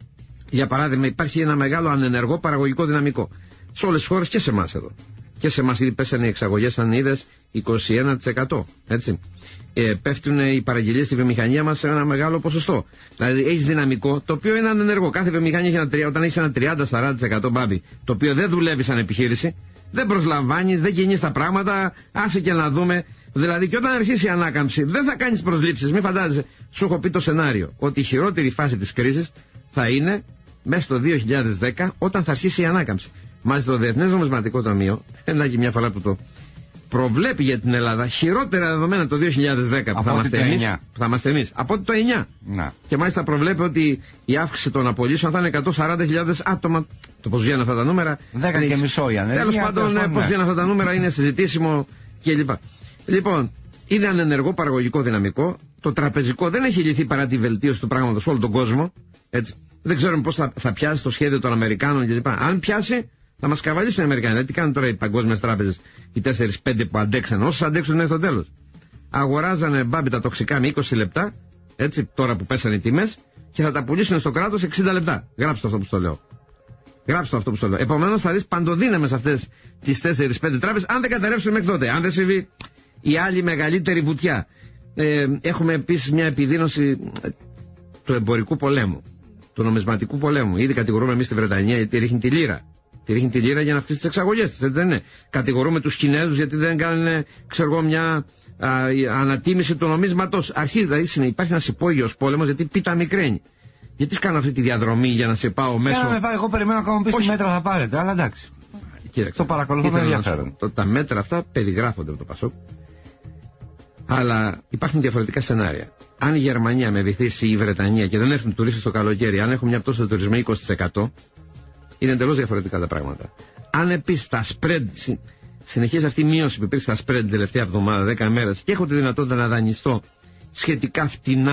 για παράδειγμα, υπάρχει ένα μεγάλο ανενεργό παραγωγικό δυναμικό. Σε όλες τις χώρες και σε εμάς εδώ. Και σε εμάς ήδη πέσανε οι εξαγωγές, αν είδες, είκοσι ένα τοις εκατό. Έτσι. Ε, πέφτουν οι παραγγελίες στη βιομηχανία μας σε ένα μεγάλο ποσοστό. Δηλαδή έχεις δυναμικό το οποίο είναι ανενεργό. Κάθε βιομηχανία έχει ένα, όταν έχεις ένα τριάντα με σαράντα τοις εκατό μπάμπι, το οποίο δεν δουλεύει σαν επιχείρηση, δεν προσλαμβάνεις, δεν κινείς τα πράγματα, άσε και να δούμε. Δηλαδή και όταν αρχίσει η ανάκαμψη δεν θα κάνεις προσλήψεις. Μην φαντάζεσαι, σου έχω πει το σενάριο, ότι η χειρότερη φάση της κρίσης θα είναι μέσα στο δύο χιλιάδες δέκα όταν θα αρχίσει η ανάκαμψη. Μάλιστα το Διεθνές Νομισματικό Ταμείο, ένα και μια φορά που το προβλέπει για την Ελλάδα χειρότερα δεδομένα το δύο χιλιάδες δέκα που θα είμαστε εμείς, θα είμαστε εμείς, από ότι το εννιά. Να. Και μάλιστα προβλέπει ότι η αύξηση των απολύσεων θα είναι εκατόν σαράντα χιλιάδες άτομα. Το πώς βγαίνουν αυτά τα νούμερα. δέκα και μισό η ανέργεια. Τέλος πάντων, ναι, πώς βγαίνουν αυτά τα νούμερα είναι συζητήσιμο κλπ. Λοιπόν, είναι ανενεργό παραγωγικό δυναμικό. Το τραπεζικό δεν έχει λυθεί παρά τη βελτίωση του πράγματος σε όλο τον κόσμο. Έτσι. Δεν ξέρουμε πώς θα, θα πιάσει το σχέδιο των Αμερικάνων κλπ. Αν πιάσει, θα μας καβαλήσουν οι Αμερικάνοι. Δηλαδή, τι κάνουν τώρα οι παγκόσμιες τράπεζες, οι τέσσερα πέντε που αντέξαν, όσους αντέξουν μέχρι το τέλος. Αγοράζανε μπάμπι τα τοξικά με είκοσι λεπτά, έτσι, τώρα που πέσανε οι τιμές, και θα τα πουλήσουν στο κράτος εξήντα λεπτά. Γράψτε αυτό που στο λέω. Γράψτε αυτό που στο λέω. Επομένως θα δεις παντοδύναμες αυτές τις τέσσερα πέντε τράπεζες, αν δεν καταρρεύσουν μέχρι τότε. Αν δεν συμβεί η άλλη μεγαλύτερη βουτιά. Ε, έχουμε επίσης μια επιδείνωση του εμπορικού πολέμου, του νομισματικού πολέμου. Ήδη κατηγορούμε εμείς στη Βρετανία γιατί ρίχνει τη λίρα. Τη ρίχνει τη λίρα για να αυξήσει τις εξαγωγές της, έτσι δεν είναι. Κατηγορούμε τους Κινέζους γιατί δεν κάνουν, ξέρω εγώ, μια α, ανατίμηση του νομίσματος. Αρχίζει, δηλαδή υπάρχει ένας υπόγειος πόλεμος γιατί πίτα μικραίνει. Γιατί κάνω αυτή τη διαδρομή για να σε πάω μέσω. Για να με πάει, εγώ περιμένω ακόμα πει τι μέτρα θα πάρετε, αλλά εντάξει. Κοίταξε, το παρακολουθώ με ενδιαφέρον. Τα μέτρα αυτά περιγράφονται από το Πασόκ. Αλλά υπάρχουν διαφορετικά σενάρια. Αν η Γερμανία με βυθίσει η Βρετανία και δεν έρθουν τουρίστες το καλοκαίρι, αν έχουμε μια πτώση του τουρισμού είκοσι τοις εκατό, είναι εντελώς διαφορετικά τα πράγματα. Αν επίσης τα spread, συνεχίζει αυτή η μείωση που υπήρξε στα spread την τελευταία εβδομάδα, δέκα μέρες, και έχω τη δυνατότητα να δανειστώ σχετικά φτηνά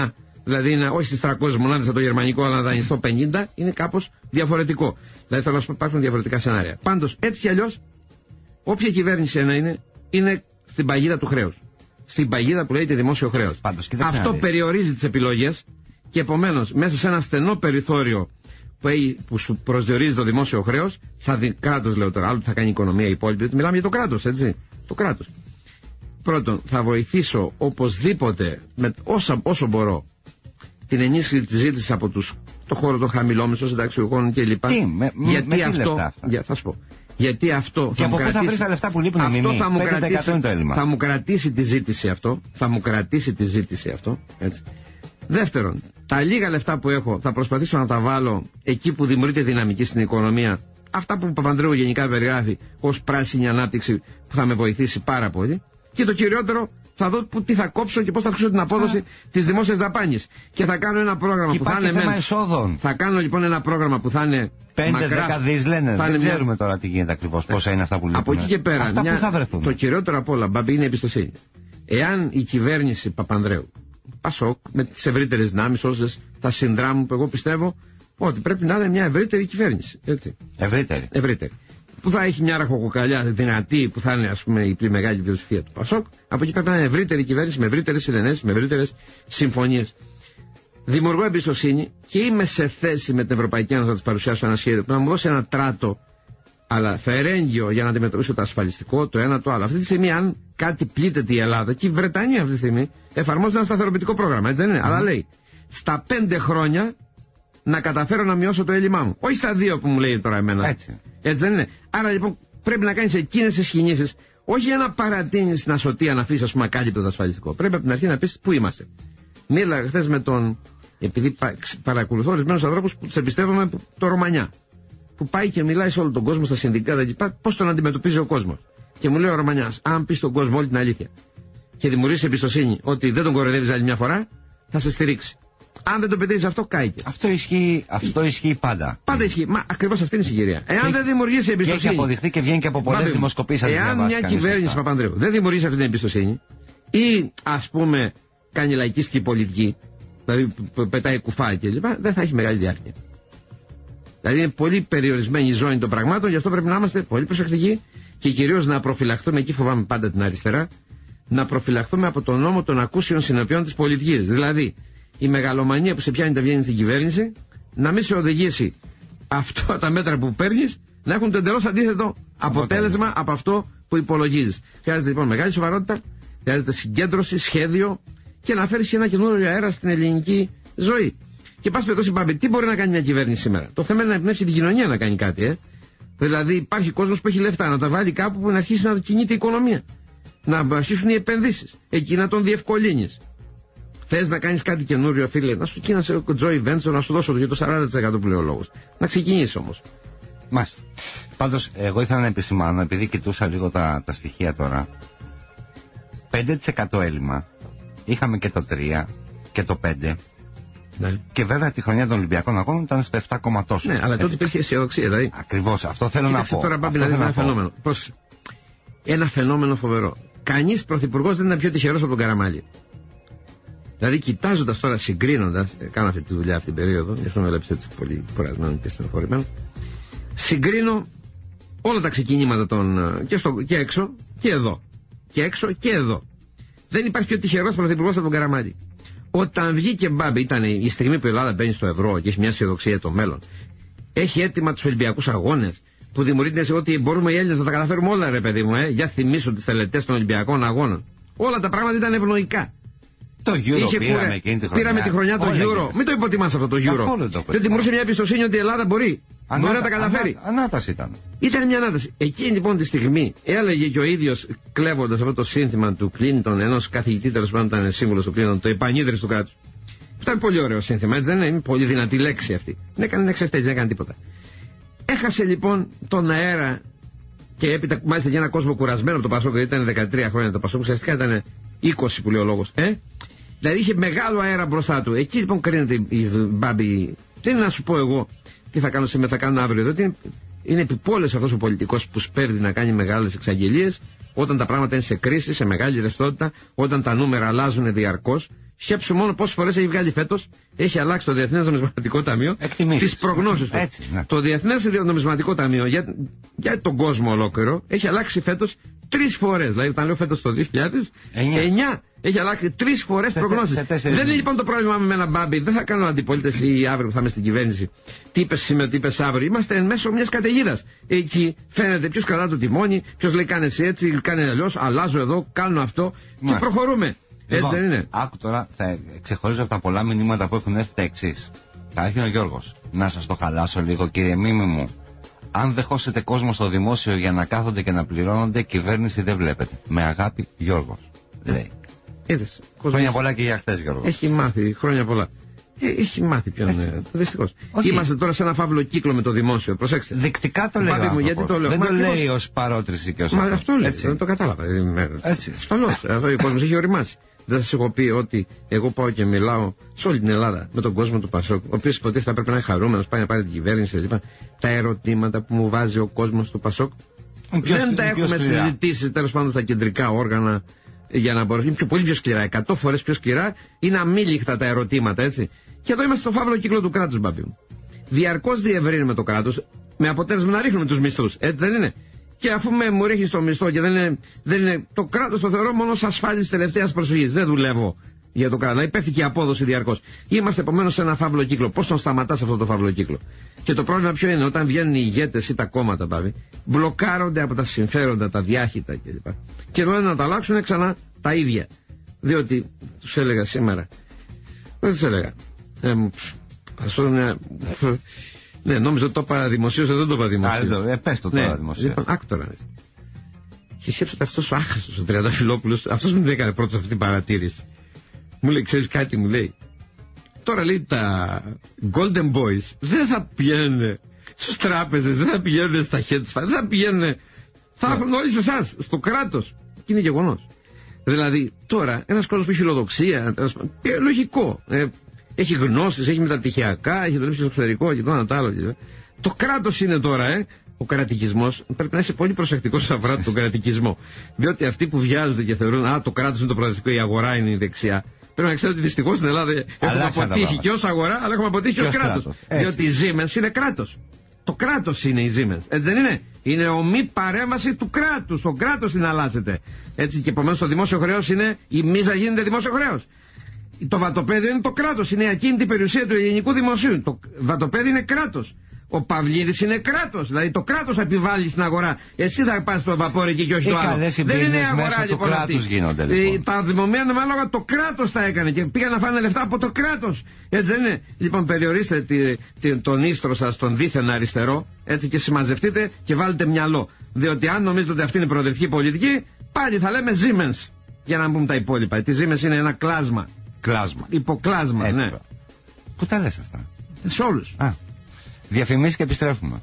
δηλαδή είναι όχι στις τριακόσιες μονάδες από το γερμανικό, αλλά να δανειστώ πενήντα, είναι κάπως διαφορετικό. Δηλαδή θέλω να σου πω, υπάρχουν διαφορετικά σενάρια. Πάντως, έτσι κι αλλιώς, όποια κυβέρνηση να είναι, είναι στην παγίδα του χρέους. Στην παγίδα που λέγεται δημόσιο χρέος. Πάντως, αυτό περιορίζει τις επιλογές και επομένως, μέσα σε ένα στενό περιθώριο που, έχει, που σου προσδιορίζει το δημόσιο χρέος, σαν κράτος λέω τώρα, άλλο θα κάνει η οικονομία, η υπόλοιπη, μιλάμε για το κράτος, έτσι. Το κράτος. Πρώτον, θα βοηθήσω οπωσδήποτε, με όσα, όσο μπορώ, την ενίσχυση της ζήτησης από τους, το χώρο των χαμηλόμισθων, συνταξιούχων κλπ. Τι, με, γιατί με τι αυτό, λεφτά αυτά. Για, θα σου πω. Γιατί αυτό και θα από μου πού κρατήσει, θα βρεις τα λεφτά που λείπουν, αυτό μη, θα, μου κρατήσει, το θα μου κρατήσει τη ζήτηση αυτό. Θα μου κρατήσει τη ζήτηση αυτό. Έτσι. Δεύτερον, τα λίγα λεφτά που έχω θα προσπαθήσω να τα βάλω εκεί που δημιουργείται δυναμική στην οικονομία. Αυτά που ο Παπανδρέου γενικά περιγράφει ως πράσινη ανάπτυξη που θα με βοηθήσει πάρα πολύ. Και το κυριότερο, θα δω που, τι θα κόψω και πώς θα αυξήσω την απόδοση της δημόσιας δαπάνης. Και θα κάνω ένα πρόγραμμα και που θα είναι. Θέμα με... εσόδων. Θα κάνω λοιπόν ένα πρόγραμμα που θα είναι. πέντε δέκα δις λένε. Δεν ξέρουμε μια... τώρα τι γίνεται ακριβώς. Πόσα είναι αυτά που λένε. Από εκεί και πέρα. Αυτά μια... που θα βρεθούν. Το κυριότερο απ' όλα, Μπαμπή, είναι η εμπιστοσύνη. Εάν η κυβέρνηση Παπανδρέου, Πασόκ, με τις ευρύτερες δυνάμεις, όσες θα συνδράμουν, που εγώ πιστεύω ότι πρέπει να είναι μια ευρύτερη κυβέρνηση. Έτσι. Ευρύτερη. Ευρύτερη. Που θα έχει μια ραχοκοκαλιά δυνατή, που θα είναι ας πούμε η πιο μεγάλη πλειοψηφία του Πασόκ. Από εκεί πρέπει να είναι ευρύτερη κυβέρνηση, με ευρύτερες συνενέσεις, με ευρύτερες συμφωνίες. Δημιουργώ εμπιστοσύνη και είμαι σε θέση με την Ευρωπαϊκή Ένωση να της παρουσιάσω ένα σχέδιο που να μου δώσει ένα τράτο, αλλά φερέγγιο για να αντιμετωπίσω το ασφαλιστικό, το ένα το άλλο. Αυτή τη στιγμή, αν κάτι πλήττεται η Ελλάδα, και η Βρετανία αυτή τη στιγμή εφαρμόζει ένα σταθεροποιητικό πρόγραμμα, έτσι δεν είναι. Mm. Αλλά λέει, στα πέντε χρόνια να καταφέρω να μειώσω το έλλειμμά μου. Όχι στα δύο που μου λέει τώρα εμένα. Έτσι. Έτσι δεν είναι. Άρα λοιπόν πρέπει να κάνεις εκείνες τις κινήσεις, όχι για να παρατείνεις την ασωτεία, να αφήσεις ας πούμε ακάλυπτο το ασφαλιστικό. Πρέπει από την αρχή να πεις πού είμαστε. Μίλαγα χθες με τον. Επειδή πα, παρακολουθώ ορισμένους ανθρώπους που τους εμπιστεύομαι, το Ρωμανιά. Που πάει και μιλάει σε όλο τον κόσμο, στα συνδικάτα και πάει, πώς τον αντιμετωπίζει ο κόσμος. Και μου λέει ο Ρωμανιάς, αν πει στον κόσμο όλη την αλήθεια και δημιουργήσει εμπιστοσύνη ότι δεν τον κοροϊδεύεις άλλη μια φορά, θα σε στηρίξει. Αν δεν το πετύχεις αυτό, κάηκε. Αυτό ισχύει, αυτό ισχύει πάντα. Πάντα mm. ισχύει. Μα ακριβώς αυτή είναι η συγκυρία. Εάν και, δεν δημιουργήσει εμπιστοσύνη. Και έχει αποδειχθεί και βγαίνει και από πολλές δημοσκοπήσεις. Εάν μια κυβέρνηση Παπανδρέου δεν δημιουργήσει αυτή την εμπιστοσύνη ή ας πούμε κάνει λαϊκιστική πολιτική, δηλαδή πετάει κουφά κλπ., δεν θα έχει μεγάλη διάρκεια. Δηλαδή είναι πολύ περιορισμένη η ζώνη των πραγμάτων, γι' αυτό πρέπει να είμαστε πολύ προσεκτικοί και κυρίως να προφυλαχθούμε, εκεί φοβάμαι πάντα την αριστερά, να προφυλαχθούμε από τον νόμο των ακούσιων συνεπειών της πολιτικής. Δηλαδή η μεγαλομανία που σε πιάνει τα βγαίνει στην κυβέρνηση να μην σε οδηγήσει αυτά τα μέτρα που παίρνεις να έχουν το εντελώς αντίθετο αποτέλεσμα από αυτό που υπολογίζεις. Χρειάζεται λοιπόν μεγάλη σοβαρότητα, χρειάζεται συγκέντρωση, σχέδιο και να φέρεις και ένα καινούριο αέρα στην ελληνική ζωή. Και πας περιπτώσει, Μπάμπη, τι μπορεί να κάνει μια κυβέρνηση σήμερα? Το θέμα είναι να εμπνεύσει την κοινωνία να κάνει κάτι, ε. Δηλαδή υπάρχει κόσμος που έχει λεφτά, να τα βάλει κάπου που να αρχίσει να κινείται η οικονομία. Να αρχίσουν οι επενδύσεις. Εκεί να τον διευκολύνεις. Θες να κάνεις κάτι καινούριο, φίλε, να σου κίνασε ο joint venture, να σου δώσω το, για το σαράντα τοις εκατό που λέει ο λόγος. Να ξεκινήσεις όμως. Μάλιστα. Πάντως, εγώ ήθελα να επισημάνω, επειδή κοιτούσα λίγο τα, τα στοιχεία τώρα, πέντε τοις εκατό έλλειμμα. Είχαμε και το τρία και το πέντε. Ναι. Και βέβαια τη χρονιά των Ολυμπιακών Αγώνων ήταν στο επτά κόμμα τόσο. Ναι, αλλά τότε υπήρχε αισιοδοξία, δηλαδή. Ακριβώς, αυτό θέλω Κοίταξε να πω. Τώρα πάμε να δεις ένα φαινόμενο. Πώς... Ένα φαινόμενο φοβερό. Κανείς πρωθυπουργός δεν ήταν πιο τυχερός από τον Καραμάλη. Δηλαδή, κοιτάζοντας τώρα, συγκρίνοντας, κάνω αυτή τη δουλειά αυτή την περίοδο, γι' αυτό με βλέπεις έτσι πολύ κουρασμένο και στενοχωρημένο. Συγκρίνω όλα τα ξεκινήματα των. Και, στο... και έξω και εδώ. Και έξω και εδώ. Δεν υπάρχει πιο τυχερός πρωθυπουργός από τον Καραμάλη. Όταν βγήκε, Μπάμπη, ήταν η στιγμή που η Ελλάδα μπαίνει στο ευρώ και έχει μια αισιοδοξία για το μέλλον. Έχει έτοιμα τους Ολυμπιακούς Αγώνες που δημιουργείται ότι μπορούμε οι Έλληνες να τα καταφέρουμε όλα, ρε παιδί μου, ε. Για θυμίσω τις τελετές των Ολυμπιακών Αγώνων. Όλα τα πράγματα ήταν ευνοϊκά. Το Euro είχε πήραμε κουρε... εκείνη τη χρονιά. Πήραμε τη χρονιά το Euro. Μην το υποτιμάς αυτό το Euro. Δεν δημιουργούσε μια εμπιστοσύνη ότι η Ελλάδα μπορεί. Ανάτα... Μπορεί να τα καταφέρει. Ανά... Ανάταση ήταν. Ήταν μια ανάταση. Εκείνη λοιπόν τη στιγμή έλεγε και ο ίδιος, κλέβοντας αυτό το σύνθημα του Κλίντον, ενός καθηγητή τέλος πάντων ήταν σύμβουλος του Κλίντον, το επανίδρυση του κράτους. Ήταν πολύ ωραίο σύνθημα, έτσι δεν είναι? Πολύ δυνατή λέξη αυτή. Δεν έκανε ένα εξευτές, δεν έκανε τίποτα. Έχασε λοιπόν τον αέρα και έπειτα μάλιστα για ένα κόσμο κουρασμένο από το Πασόκ, ήταν δεκατρία χρόνια το Πασόκ, ουσιαστικά ήταν είκοσι που λέει ο λόγος. Ε? Δηλαδή είχε μεγάλο αέρα μπροστά του. Εκεί λοιπόν κρίνεται η Μπάμπη. Τι είναι να σου πω εγώ, τι θα κάνω σήμερα, θα κάνω αύριο. Εδώ είναι, είναι επιπόλαιος αυτός ο πολιτικός που σπέρδει να κάνει μεγάλες εξαγγελίες όταν τα πράγματα είναι σε κρίση, σε μεγάλη ρευστότητα, όταν τα νούμερα αλλάζουν διαρκώς Σκέψου μόνο πόσες φορές έχει βγάλει φέτος, έχει αλλάξει το Διεθνές Νομισματικό Ταμείο τις προγνώσεις του. Έτσι, ναι. Το Διεθνές Νομισματικό Ταμείο για, για τον κόσμο ολόκληρο έχει αλλάξει φέτος τρεις φορές. Δηλαδή, όταν λέω φέτος το δύο χιλιάδες εννιά έχει αλλάξει τρεις φορές προγνώσεις. Δεν είναι λοιπόν το πρόβλημα με ένα Μπάμπη. Δεν θα κάνω αντιπολίτευση αύριο που θα είμαι στην κυβέρνηση. Τι είπες σήμερα, τι είπες αύριο. Είμαστε εν μέσω μιας καταιγίδας. Εκεί φαίνεται ποιος κρατά το τιμόνι, ποιος λέει κάνε έτσι, κάνε αλλιώς, αλλάζω εδώ, κάνω αυτό και Μάλιστα. προχωρούμε. Έτσι λοιπόν, δεν είναι. Άκου τώρα, θα ξεχωρίζω από τα πολλά μηνύματα που έχουν έρθει τα εξής. Καταρχήν ο Γιώργος. Να σας το χαλάσω λίγο, κύριε Μίμη μου. Αν δεχόσετε κόσμο στο δημόσιο για να κάθονται και να πληρώνονται, κυβέρνηση δεν βλέπετε. Με αγάπη, Γιώργος. Λέει. Είδες. Χρόνια πολλά και για χτες, Γιώργο. Έχει μάθει, χρόνια πολλά. Ε, έχει μάθει ποιον. Ε, Δυστυχώς. Είμαστε τώρα σε ένα φαύλο κύκλο με το δημόσιο. Προσέξτε. Δεικτικά το λέει. Μου, γιατί το λέω. Δεν Μα, το λέει ως παρότριση και ως Μα αυτό, αυτό λέει. Δεν το κατάλαβα. Ασφαλώς. Αυτό ο κόσμος έχει οριμάσει. Δεν σας έχω πει ότι εγώ πάω και μιλάω σε όλη την Ελλάδα με τον κόσμο του Πασόκ, ο οποίος ποτέ θα πρέπει να είναι χαρούμενος, πάει να πάρει την κυβέρνηση κλπ. Τα ερωτήματα που μου βάζει ο κόσμος του Πασόκ ποιος, δεν τα έχουμε συζητήσει τέλος πάντων στα κεντρικά όργανα για να μπορέσουμε. Είναι πιο, πολύ πιο σκληρά, εκατό φορές πιο σκληρά, είναι αμήλικτα τα ερωτήματα, έτσι. Και εδώ είμαστε στο φαύλο κύκλο του κράτους, Μπάμπη μου. Διαρκώς διευρύνουμε το κράτος με αποτέλεσμα να ρίχνουμε τους μισθούς, έτσι δεν είναι. Και αφού με μου ρίχνει το μισθό και δεν είναι, δεν είναι το κράτος, το θεωρώ μόνο ως ασφάλιση τελευταίας προσοχής. Δεν δουλεύω για το κράτος. Υπάρχει και η απόδοση διαρκώς. Είμαστε επομένως σε ένα φαύλο κύκλο. Πώς τον σταματάς αυτό το φαύλο κύκλο? Και το πρόβλημα ποιο είναι? Όταν βγαίνουν οι ηγέτες ή τα κόμματα, πάβει, μπλοκάρονται από τα συμφέροντα, τα διάχυτα κλπ. Και λένε να τα αλλάξουν ξανά τα ίδια. Διότι τους έλεγα σήμερα. Δεν τους έλεγα. Ε, Ναι, νόμιζα ότι το είπα δημοσίως, δεν το είπα δημοσίως. Ε, πες το τώρα ναι, δημοσίως. Λοιπόν, άκου τώρα. Και σκέψω ότι αυτός ο άχαστος, ο Τριανταφυλόπουλος, αυτός μου δεν έκανε πρώτος αυτή την παρατήρηση. Μου λέει, ξέρεις κάτι, μου λέει. Τώρα λέει τα Golden Boys δεν θα πηγαίνουν στους τράπεζες, δεν θα πηγαίνουν στα hedge funds, δεν θα πηγαίνουν. Θα έρθουν όλοι σε εσάς, στο κράτος. Και είναι γεγονός. Δηλαδή, τώρα, ένας κόσμος που έχει φιλοδοξία, λογικό. Ε, Έχει γνώσεις, έχει μεταπτυχιακά, έχει δουλέψει στο εξωτερικό και το ένα το άλλο. Το κράτος είναι τώρα, ε. Ο κρατικισμός. Πρέπει να είσαι πολύ προσεκτικός όσον αφορά τον κρατικισμό. Διότι αυτοί που βιάζονται και θεωρούν, α, το κράτος είναι το προοδευτικό, η αγορά είναι η δεξιά. Πρέπει να ξέρετε ότι δυστυχώς στην Ελλάδα έχουμε αποτύχει και ως αγορά, αλλά έχουμε αποτύχει και ως κράτος. Διότι η Siemens είναι κράτος. Το κράτος είναι η Siemens. Έτσι δεν είναι? Είναι ομή παρέμβαση του κράτους. Το κράτος την αλλάζεται. Έτσι και επομένως το δημόσιο χρέος είναι, η μίζα γίνεται δημόσιο χρέος. Το βατοπέδιο είναι το κράτος, είναι η ακίνητη περιουσία του ελληνικού δημοσίου. Το βατοπέδιο είναι κράτος. Ο Παυλίδης είναι κράτος, δηλαδή το κράτος επιβάλλει στην αγορά. Εσύ θα πας στο βαπόρ εκεί και όχι το άλλο. Δεν είναι αγορά λοιπόν αυτή. Γίνονται, λοιπόν. Τα δημομένα μάλογα το κράτος τα έκανε και πήγαν να φάνε λεφτά από το κράτος. Έτσι δεν είναι? Λοιπόν, περιορίστε τη, τη, τον ίστρο σας, τον δίθεν αριστερό, έτσι, και συμμαζευτείτε και βάλετε μυαλό. Διότι αν νομίζετε ότι αυτή είναι η προοδευτική πολιτική, πάλι θα λέμε Siemens. Για να πούμε τα υπόλοιπα. Τη Siemens είναι ένα κλάσμα. Κλάσμα. Υποκλάσμα, έτσι, ναι. Πού τα λες αυτά? Σε όλους. Α, διαφημίσεις και επιστρέφουμε.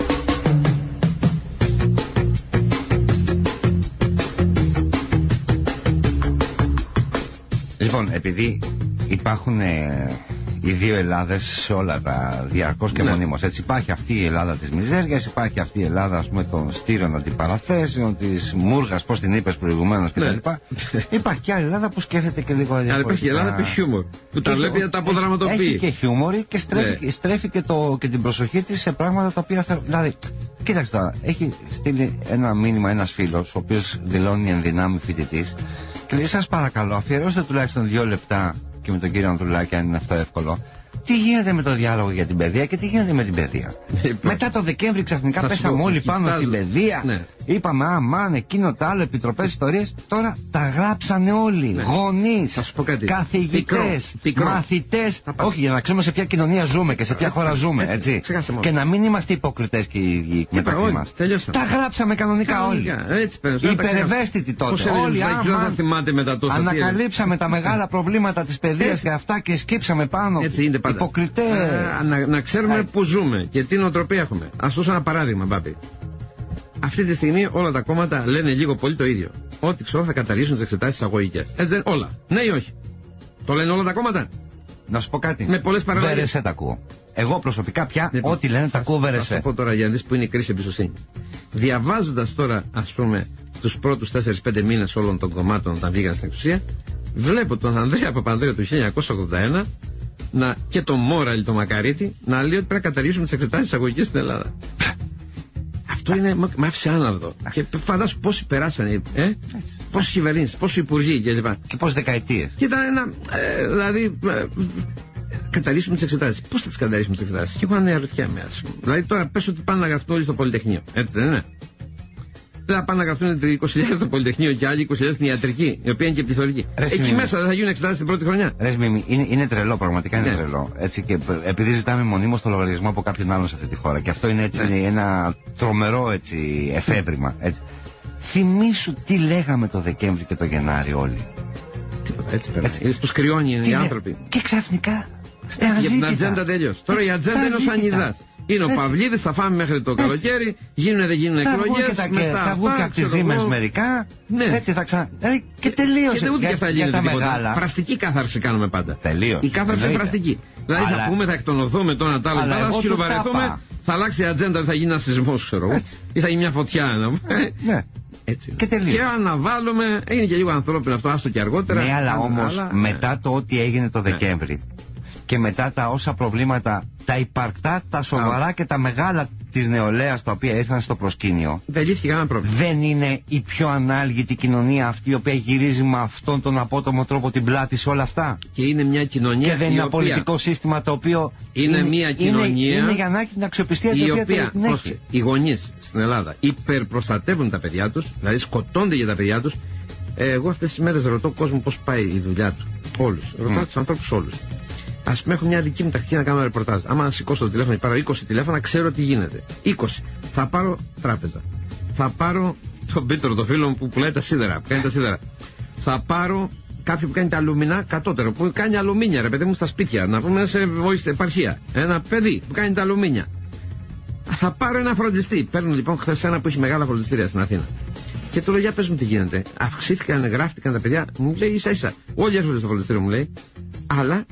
Λοιπόν, επειδή υπάρχουν ε, οι δύο Ελλάδες σε όλα τα διαρκώς και ναι. μονίμως. Έτσι υπάρχει αυτή η Ελλάδα της μιζέριας, υπάρχει αυτή η Ελλάδα, ας πούμε, των στήρων αντιπαραθέσεων, της μούργας, πώς την είπες προηγουμένως κτλ. Ναι. Υπάρχει και άλλη Ελλάδα που σκέφτεται και λίγο διαφορετικά. Αλλά υπάρχει η Ελλάδα που έχει χιούμορ, που τα βλέπει να τα αποδραματοποιεί. Έχει και χιούμορ και στρέφει, ναι. στρέφει και, το, και την προσοχή της σε πράγματα τα οποία θα... Δηλαδή, κοίταξε τώρα, έχει στείλει ένα μήνυμα ένας φίλος, ο οποίος δηλώνει εν δυνάμει φοιτητής, και λέει, σας παρακαλώ, αφιερώστε τουλάχιστον δύο λεπτά και με τον κύριο Ανδρουλάκη, αν είναι αυτό εύκολο, τι γίνεται με το διάλογο για την παιδεία και τι γίνεται με την παιδεία. Μετά το Δεκέμβρη ξαφνικά θα πέσαμε όλοι πάνω κοιτάζω. στην παιδεία. Ναι. Είπαμε, α, μαν, εκείνο το άλλο, επιτροπές ιστορίες. Τώρα τα γράψανε όλοι. Ναι. Γονείς, καθηγητές, μαθητές. Όχι, για να ξέρουμε σε ποια κοινωνία ζούμε και σε ποια χώρα ζούμε. Έτσι. Έτσι. Και να μην είμαστε υποκριτές και οι ίδιοι μεταξύ μας. Τα γράψαμε κανονικά, κανονικά όλοι. Έτσι, υπερευαίσθητοι τότε. Όλοι ανακαλύψαμε τα μεγάλα προβλήματα της παιδείας και αυτά και σκύψαμε πάνω. Υποκριτέ. Ε, να, να ξέρουμε ε. που ζούμε και τι νοοτροπία έχουμε. Ας δώσω ένα παράδειγμα, Μπάπη. Αυτή τη στιγμή όλα τα κόμματα λένε λίγο πολύ το ίδιο. Ότι ξέρω θα καταργήσουν τις εξετάσεις αγωγικές. Έτσι δεν όλα. Ναι ή όχι? Το λένε όλα τα κόμματα. Να σου πω κάτι. Με πολλές παραλλαγές. Βερεσέ τα ακούω. Εγώ προσωπικά πια λοιπόν, ό,τι λένε τα ακούω Βερεσέ. Θα σου πω τώρα για να δεις που είναι η κρίση εμπιστοσύνη. Διαβάζοντας τώρα, ας πούμε, τους πρώτους τέσσερις πέντε μήνες όλων των κομμάτων όταν βγήκαν στην εξουσία, βλέπω τον Ανδρέα Παπανδρέου του χίλια εννιακόσια ογδόντα ένα να, και τον Μόραλ το Μακαρίτη να λέει ότι πρέπει να καταργήσουμε τις εξετάσεις εισαγωγικές στην Ελλάδα. Αυτό είναι, με άφησε άναυδο. Και φαντάσου πόσοι περάσανε, ε? Πόσοι κυβερνήσεις, πόσοι υπουργοί κλπ. Και πόσες δεκαετίες. Και ήταν ένα. Ε, δηλαδή. Ε, καταργήσουμε τις εξετάσεις. Πώς θα τις καταργήσουμε τις εξετάσεις? Και εγώ αναρωτιέμαι, ας πούμε. Δηλαδή τώρα πες ότι πάνε να γραφτούν όλοι στο Πολυτεχνείο. Έτσι δεν είναι? Δεν θα πάνε να γραφτούν είκοσι χιλιάδες στο Πολυτεχνείο και άλλοι είκοσι χιλιάδες στην ιατρική, η οποία είναι και πληθωρική. Εκεί μίμη. Μέσα δεν θα γίνουν εξετάσεις την πρώτη χρονιά. Ρε Μίμη, είναι, είναι τρελό, πραγματικά είναι ναι. τρελό. Έτσι, και επειδή ζητάμε μονίμως το λογαριασμό από κάποιον άλλον σε αυτή τη χώρα. Και αυτό είναι έτσι, ναι. ένα τρομερό έτσι, εφεύρημα. Έτσι. Θυμήσου τι λέγαμε το Δεκέμβρη και το Γενάρη όλοι. Τίποτα, έτσι πέρα. Είδες πως κρυώνει οι άνθρωποι. Και ξαφνικά για την ατζέντα τελείως. Τώρα η ατζέντα είναι ο Σανιδάς. Είναι ο Παυλίδης, θα φάμε μέχρι το καλοκαίρι, γίνουν δεν γίνουν εκλογές. Θα βγουν κάποιες ζήμες μερικά. Έτσι θα ξανά. Και τελείωσε. Και ούτε και αυτά γίνεται τίποτα. Πραστική κάθαρση κάνουμε πάντα. Τελείως. Η κάθαρση είναι πραστική. Δηλαδή θα πούμε, θα εκτονωθούμε το ένα τ' άλλο, θα σκυλοβαρεθούμε, θα αλλάξει η ατζέντα, θα γίνει ένα σεισμός, ξέρω εγώ. Ή θα γίνει μια φωτιά. Έτσι. Και, και αναβάλουμε, είναι και λίγο ανθρώπινο αυτό, άστο και αργότερα. Ναι, αλλά όμως αλλά... μετά το ό,τι έγινε το Δεκέμβρη ναι. και μετά τα όσα προβλήματα, τα υπαρκτά, τα σοβαρά Α. και τα μεγάλα της νεολαίας τα οποία ήρθαν στο προσκήνιο, δεν λύθηκε κανένα πρόβλημα. Δεν είναι η πιο ανάλγητη κοινωνία αυτή η οποία γυρίζει με αυτόν τον απότομο τρόπο την πλάτη σε όλα αυτά? Και είναι μια κοινωνία. Και δεν είναι ένα οποία... πολιτικό σύστημα το οποίο. Είναι, είναι μια κοινωνία. Είναι, είναι για να έχει την αξιοπιστία η την οποία την έχει. Οι γονείς στην Ελλάδα υπερπροστατεύουν τα παιδιά τους, δηλαδή σκοτώνται για τα παιδιά τους. Ε, εγώ αυτές τις μέρες ρωτώ κόσμο πώς πάει η δουλειά του. Όλους. Ρωτάω mm. τους ανθρώπους όλους. Ας πούμε, έχω μια δική μου τακτική να κάνω ρεπορτάζ. Άμα σηκώσω το τηλέφωνο και πάρω είκοσι τηλέφωνα, ξέρω τι γίνεται. είκοσι. Θα πάρω τράπεζα. Θα πάρω τον Πίτρο, το φίλο μου που πουλάει τα σίδερα. Που κάνει τα σίδερα. Θα πάρω κάποιον που κάνει τα αλουμινά κατώτερο. Που κάνει αλουμίνια, ρε παιδί μου, στα σπίτια. Να πούμε σε βοήθεια, επαρχία. Ένα παιδί που κάνει τα αλουμίνια. Θα πάρω ένα φροντιστή. Παίρνω λοιπόν χθε ένα που έχει μεγάλα φροντιστήρια στην Αθήνα. Και του λέω, για πες μου τι γίνεται. Αυξήθηκαν, γράφτηκαν τα παιδιά. Μου λέει ίσα ίσα. Όλοι έρχονται στο φροντιστήριο, μου λέει. Αλλά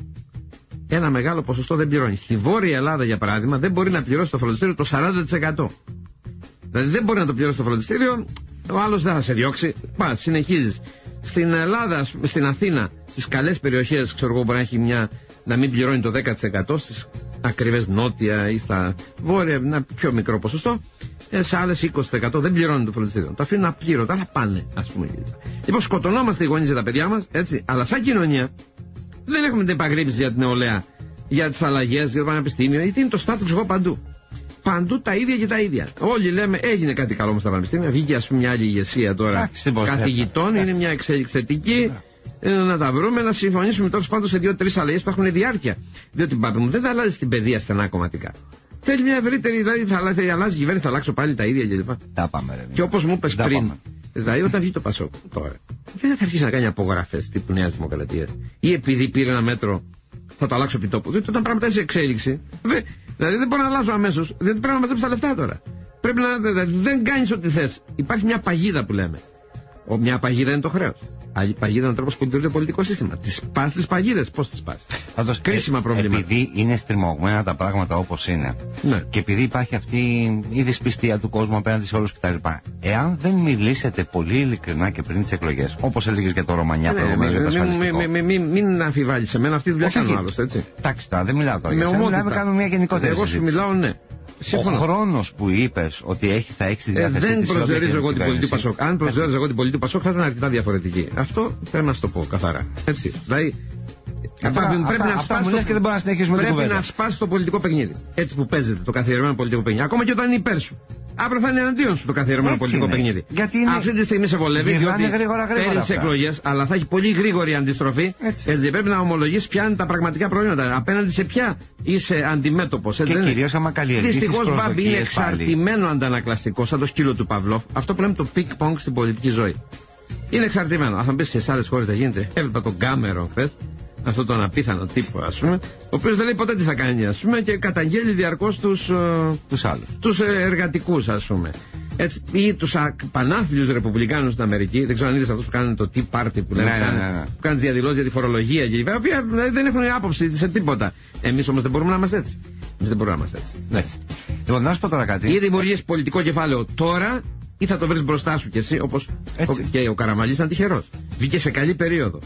ένα μεγάλο ποσοστό δεν πληρώνει. Στη Βόρεια Ελλάδα, για παράδειγμα, δεν μπορεί να πληρώσει το φροντιστήριο το σαράντα τοις εκατό. Δηλαδή δεν μπορεί να το πληρώσει το φροντιστήριο, ο άλλος δεν θα σε διώξει. Πα, συνεχίζεις. Στην Ελλάδα, στην Αθήνα, στις καλές περιοχές, ξέρω εγώ, μπορεί να έχει μια, να μην πληρώνει το δέκα τοις εκατό, στις ακριβές νότια ή στα βόρεια, ένα πιο μικρό ποσοστό. Σε άλλες είκοσι τοις εκατό δεν πληρώνει το φροντιστήριο. Το αφήνουν απλήρωτα, αλλά πάνε, ας πούμε. Λοιπόν, σκοτωνόμαστε οι γονείς για τα παιδιά μας, έτσι, αλλά σαν κοινωνία δεν έχουμε την επαγρύπνηση για την νεολαία, για τις αλλαγές, για το πανεπιστήμιο, γιατί είναι το status quo παντού. Παντού τα ίδια και τα ίδια. Όλοι λέμε έγινε κάτι καλό με στα πανεπιστήμια. Βγήκε ας πούμε μια άλλη ηγεσία τώρα καθηγητών, είναι μια εξέλιξη θετική. Ε, να τα βρούμε, να συμφωνήσουμε τώρα πάντως σε δύο-τρεις αλλαγές που έχουν διάρκεια. Διότι πάπη μου δεν θα αλλάζει την παιδεία στενά κομματικά. Θέλει μια ευρύτερη, δηλαδή θα αλλάζει, θα αλλάζει η κυβέρνηση, θα αλλάξω πάλι τα ίδια κλπ. Τα πάμε, ρε, και όπως μου είπες πριν, πάμε. Δηλαδή όταν βγει το Πασόκ τώρα, δεν θα αρχίσει να κάνει απογραφές τύπου Νέας Δημοκρατίας. Ή επειδή πήρε ένα μέτρο θα το αλλάξω επί τόπου. Διότι όταν πράγματα σε εξέλιξη, δε, δηλαδή δεν μπορώ να αλλάζω αμέσως, δεν πρέπει να μαζέψει τα λεφτά τώρα. Πρέπει να, δηλαδή, δεν κάνεις ό,τι θες. Υπάρχει μια παγίδα που λέμε. Ο, μια παγίδα είναι το χρέος. Άλλη παγίδα είναι ο τρόπος που λειτουργεί το πολιτικό σύστημα. Τις πας τις παγίδες, πώς τις πας. Πάντως, κρίσιμα ε, προβλήματα. Επειδή είναι στριμωγμένα τα πράγματα όπως είναι, ναι. και επειδή υπάρχει αυτή η δυσπιστία του κόσμου απέναντι σε όλους κτλ. Εάν δεν μιλήσετε πολύ ειλικρινά και πριν τις εκλογές, όπως έλεγες για το Ρωμανιά προηγουμένως για το ασφαλιστικό. Μην αμφιβάλλεις σε μένα, αυτή τη δουλειά κάνω άλλωστε, έτσι. Εντάξει, δεν μιλάω τώρα για σένα, μιλάμε, κάνουμε μια γενικότερη συζήτηση. Εγώ σου μιλάω, ναι. Ο χρόνος που είπες ότι έχει, θα έχει τη διάθεσή ε, δεν προσδιορίζω εγώ την πολιτική Πασόκ. Αν προσδιορίζω εγώ την πολιτική Πασόκ θα ήταν αρκετά διαφορετική. Αυτό πρέπει να σου το πω καθαρά. Έτσι. Δηλαδή. Αυτά, πρέπει αυτά, να αυτά σπάσει. Το... Και δεν μπορεί να συνεχίσουμε πρέπει την να σπάσει το πολιτικό παιχνίδι. Έτσι που παίζεται το καθιερωμένο πολιτικό παιχνίδι. Ακόμα και όταν είναι υπέρ σου. Αύριο θα είναι εναντίον σου το καθιερωμένο πολιτικό είναι. παιχνίδι. Γιατί είναι... Αυτή τη στιγμή σε βολεύει διότι παίρνει εκλογές, αλλά θα έχει πολύ γρήγορη αντιστροφή. Έτσι, έτσι πρέπει να ομολογείς ποια είναι τα πραγματικά προβλήματα. Απέναντι σε ποια είσαι αντιμέτωπος. Και κυρίως άμα καλλιεργήσεις. Δυστυχώς Μπάμπη είναι εξαρτημένο αντανακλαστικό, σαν το σκύλο του Παυλόφ. Αυτό που λέμε το πικ-πονγκ στην πολιτική ζωή. Είναι εξαρτημένο. Αν θα μπει και σε άλλες χώρες δεν γίνεται. Έβλεπα τον Κάμερον χθες. Αυτό τον απίθανο τύπο, ας πούμε, ο οποίος δεν λέει ποτέ τι θα κάνει, ας πούμε, και καταγγέλει διαρκώς τους, uh, τους άλλους. Τους εργατικούς, ας πούμε. Έτσι, ή τους πανάθλιους ρεπουμπλικάνους στην Αμερική. Δεν ξέρω αν είδες αυτούς που κάνουν το Tea Party που λένε. Ναι, ναι, ναι, ναι. Που κάνουν διαδηλώσεις για τη φορολογία και λοιπά. Οι οποίοι δεν έχουν άποψη σε τίποτα. Εμείς όμως δεν μπορούμε να είμαστε έτσι. Εμείς δεν μπορούμε να είμαστε έτσι. Ναι. Λοιπόν, να σου πω τώρα κάτι. Ή δημιουργείς πολιτικό κεφάλαιο τώρα, ή θα το βρεις μπροστά σου κι εσύ, όπως ο, και ο Καραμανλής ήταν τυχερός. Βγήκε σε καλή περίοδο.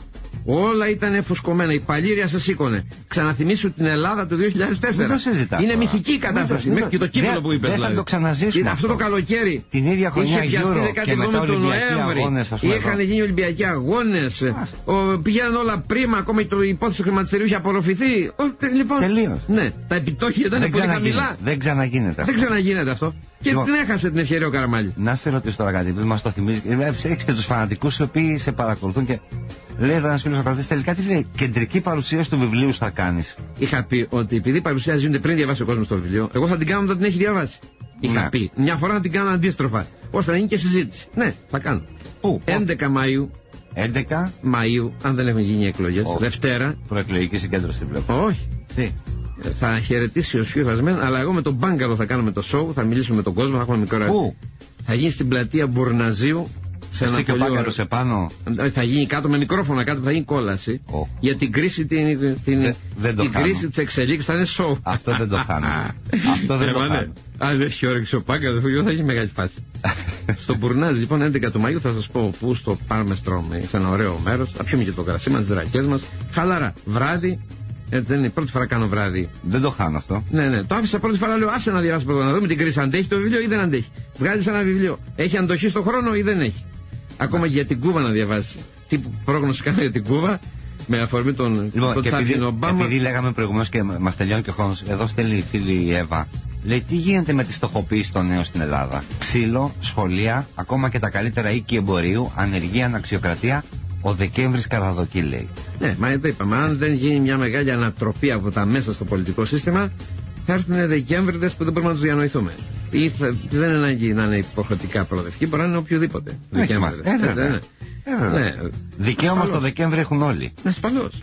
Όλα ήταν φουσκωμένα. Η παλήρια σε σήκωνε. Ξαναθυμίσου την Ελλάδα του δύο χιλιάδες τέσσερα. Δεν το συζητάς. Είναι τώρα. μυθική η κατάσταση. Μην Μέχρι και το κείμενο που είπε. Δεν δηλαδή. θα το ξαναζήσουμε. Αυτό το καλοκαίρι. Την ίδια χρονιά είχε πιαστεί και μετά τον Ολυμπιακοί Νοέμβρη. αγώνες, ας πούμε, Είχαν εδώ. γίνει Ολυμπιακοί αγώνες. Πηγαίναν όλα πρίμα. Ακόμη το υπόθεση του χρηματιστηρίου είχε απορροφηθεί. Ο, τε, λοιπόν, τελείως. Ναι, τα επιτόκια ήταν πολύ χαμηλά. Δεν ξαναγίνεται αυτό. Δεν ξαναγίνεται αυτό. Και Λοιπόν, την έχασε την ευκαιρία ο Καραμάλης. Να σε ρωτήσω τώρα κάτι, επειδή μας το θυμίζει. Έχεις και τους φανατικούς οι οποίοι σε παρακολουθούν και λέει εδώ ένας φίλος ακροατής, τελικά τι λέει, κεντρική παρουσίαση του βιβλίου θα κάνεις. Είχα πει ότι επειδή οι παρουσιάσεις γίνονται πριν διαβάσει ο κόσμος το βιβλίο, εγώ θα την κάνω όταν την έχει διαβάσει. Είχα Ναι. πει. Μια φορά να την κάνω αντίστροφα. Ώστε να γίνει και συζήτηση. Ναι, θα κάνω. Πού? έντεκα Μαΐου, έντεκα Μαΐου, αν δεν έχουν γίνει εκλογές, Όχι. Δευτέρα. Προεκλογική συγκέντρωση βλέπω. Όχι. Τι? Θα χαιρετήσει ο Σιού Φασμέν, αλλά εγώ με τον Μπάγκαλο θα κάνουμε το show, θα μιλήσουμε με τον κόσμο, θα έχουμε μικρό. Πού? Θα γίνει στην πλατεία Μπουρναζίου. Σε ένα Εσύ και ο πολύ ωραίο- Μπάγκαλος επάνω. Θα γίνει κάτω με μικρόφωνα κάτω, θα γίνει κόλαση. Oh. Για την κρίση, την, την, Δεν- δεν το την κάνω. κρίση της εξελίξης θα είναι show. Αυτό δεν το χάνω. Αυτό δεν το Έβανε. χάνω. Αν δεν έχει όρεξη ο Πάγκαλος, θα έχει μεγάλη φάση. Στο Μπουρνάζ, λοιπόν, έντεκα του Μαΐου θα σας πω πού, στο Πάρμεστρομ, σε ένα ωραίο μέρος. Θα πιούμε και το κρασί μας, τις δρακές μας. Χαλαρά. Βράδυ. Έτσι δεν είναι, πρώτη φορά κάνω βράδυ. Δεν το χάνω αυτό. Ναι, ναι, το άφησα πρώτη φορά, λέω άσε να διαβάσει πρώτα, να δούμε την κρίση. Αντέχει το βιβλίο ή δεν αντέχει. Βγάζει ένα βιβλίο. Έχει αντοχή στον χρόνο ή δεν έχει. Ακόμα και για την Κούβα να διαβάσει. Τι πρόγνωση κάνω για την Κούβα με αφορμή τον, Λοιπόν, τον και επειδή, Τάφιν Ομπάμα. επειδή λέγαμε προηγουμένως και μας τελειώνει και ο χρόνος, εδώ στέλνει η φίλη η Εύα. Λέει τι γίνεται με τη στοχοποίηση των νέων στην Ελλάδα. Ξύλο, σχολεία, ακόμα και τα καλύτερα οίκη εμπορίου, ανεργία, αναξιοκρατία. Ο Δεκέμβρης καραδοκεί, λέει. Ναι, μα εδώ είπαμε, αν δεν γίνει μια μεγάλη ανατροπή από τα μέσα στο πολιτικό σύστημα, θα έρθουν Δεκέμβριδες που δεν μπορούμε να τους διανοηθούμε. Ή θα, δεν είναι ανάγκη να είναι υποχρεωτικά προοδευτικοί, μπορεί να είναι οποιοδήποτε. Έχει σημασία. Ε, βέβαια. Ναι, Ε, βέβαια. ναι. Δικαίωμα Ασφαλώς. στο Δεκέμβρη έχουν όλοι. Ναι, ασφαλώς.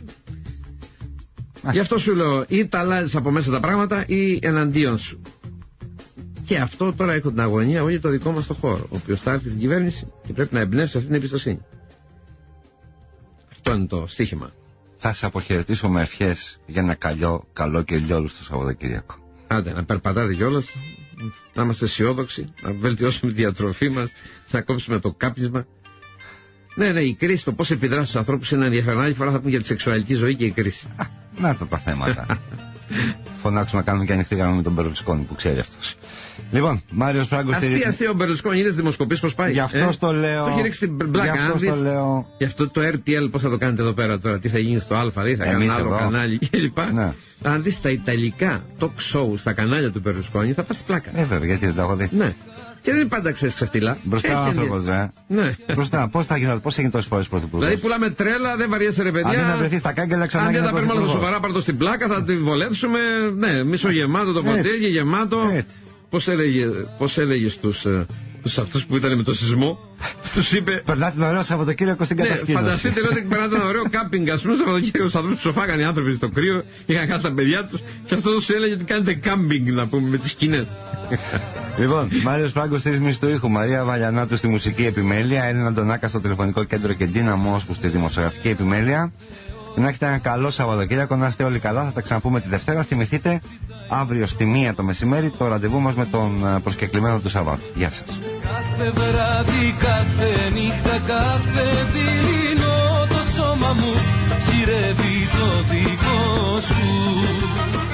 Γι' αυτό σου λέω, ή τα αλλάζεις από μέσα τα πράγματα ή εναντίον σου. Και αυτό τώρα έχω την αγωνία όλοι το δικό μας το χώρο. Ο οποίος θα έρθει στην κυβέρνηση και πρέπει να εμπνεύσει αυτή την εμπιστοσύνη. Αυτό είναι το στοίχημα. Θα σε αποχαιρετήσω με ευχές για ένα καλό, καλό και λιόλου στο Σαββατοκύριακο. Άντε, να περπατάτε κιόλας, να είμαστε αισιόδοξοι, να βελτιώσουμε τη διατροφή μας, να κόψουμε το κάπνισμα. Ναι, ναι, η κρίση, το πώς επιδράσει στους ανθρώπους είναι ενδιαφέρον. Άλλη φορά θα πούμε για τη σεξουαλική ζωή και η κρίση. Α, να τα τα θέματα. Φωνάξουμε να κάνουμε και ανοιχτή γραμμή με τον Μπερλουσκόνη που ξέρει αυτός. Λοιπόν, Μάριος Φράγκος. Αστεία, αστεία ο Μπερλουσκόνη, είδες δημοσκοπήσεις πώς πάει. Γι' αυτό ε? το λέω. Το έχει ρίξει την πλάκα. Γι' αυτό αν δεις, το λέω. Γι' αυτό το ερ τι ελ πώς θα το κάνετε εδώ πέρα τώρα, τι θα γίνει στο Α, ή θα κάνουν άλλο εδώ. κανάλι κλπ. Ναι. Αν δεις τα ιταλικά talk show στα κανάλια του Μπερλουσκόνη θα πας πλάκα. Ε, βέβαια, γιατί δεν τα έχω δει. Ναι. Και δεν είναι πάντα ξέρεις ξεφτύλα. Μπροστά ο άνθρωπος, ε. Ναι. Μπροστά, πώς θα γίνει, πώς έγινε τόσες φορές πρωθυπουργός. Δηλαδή πουλάμε τρέλα, δεν βαριέσαι ρε παιδιά. Αντί να βρεθεί στα κάγκελα ξανά. Αν δεν γίνει τα παίρνουμε όλα πρωθυπουργός. σοβαρά, πάρ' το στην πλάκα, θα τη βολέψουμε. Ναι, μισογεμάτο το Έτσι. ποτήρι, γεμάτο. Έτσι. Πώς έλεγε, πώς έλεγε στους, ε, στους αυτούς που ήταν με το σεισμό, τους είπε. Περνάτε το ωραίο Σαββατοκύριακο στην Ναι, κατασκήνωση. φανταστείτε λέω ότι περνάτε ένα ωραίο κάμπινγκ, ας πούμε, Σαββατοκύριακο στους ανθρώπους που σοφάγανε οι άνθρωποι στο κρύο, είχαν χάσει τα παιδιά τους και αυτό τους έλεγε ότι κάνετε κάμπινγκ, να πούμε, με τις σκηνές. Λοιπόν, Μάριος Φράγκος στη ρύθμιση του ήχου, Μαρία Βαλιανάτου στη μουσική επιμέλεια, Έλληνα Ντονάκα στο τηλεφωνικό κέντρο και Ντίνα Μόσχου στη δημοσιογραφική επιμέλεια. Να έχετε ένα καλό Σαββατοκύριακο, να είστε όλοι καλά. Θα τα ξαναπούμε τη Δευτέρα. Θυμηθείτε αύριο στη μία το μεσημέρι το ραντεβού μας με τον προσκεκλημένο του Σαββάτου. Γεια σας. Κάθε βράδυ, κάθε νύχτα, κάθε δειλινό το σώμα μου γυρεύει το δικό σου.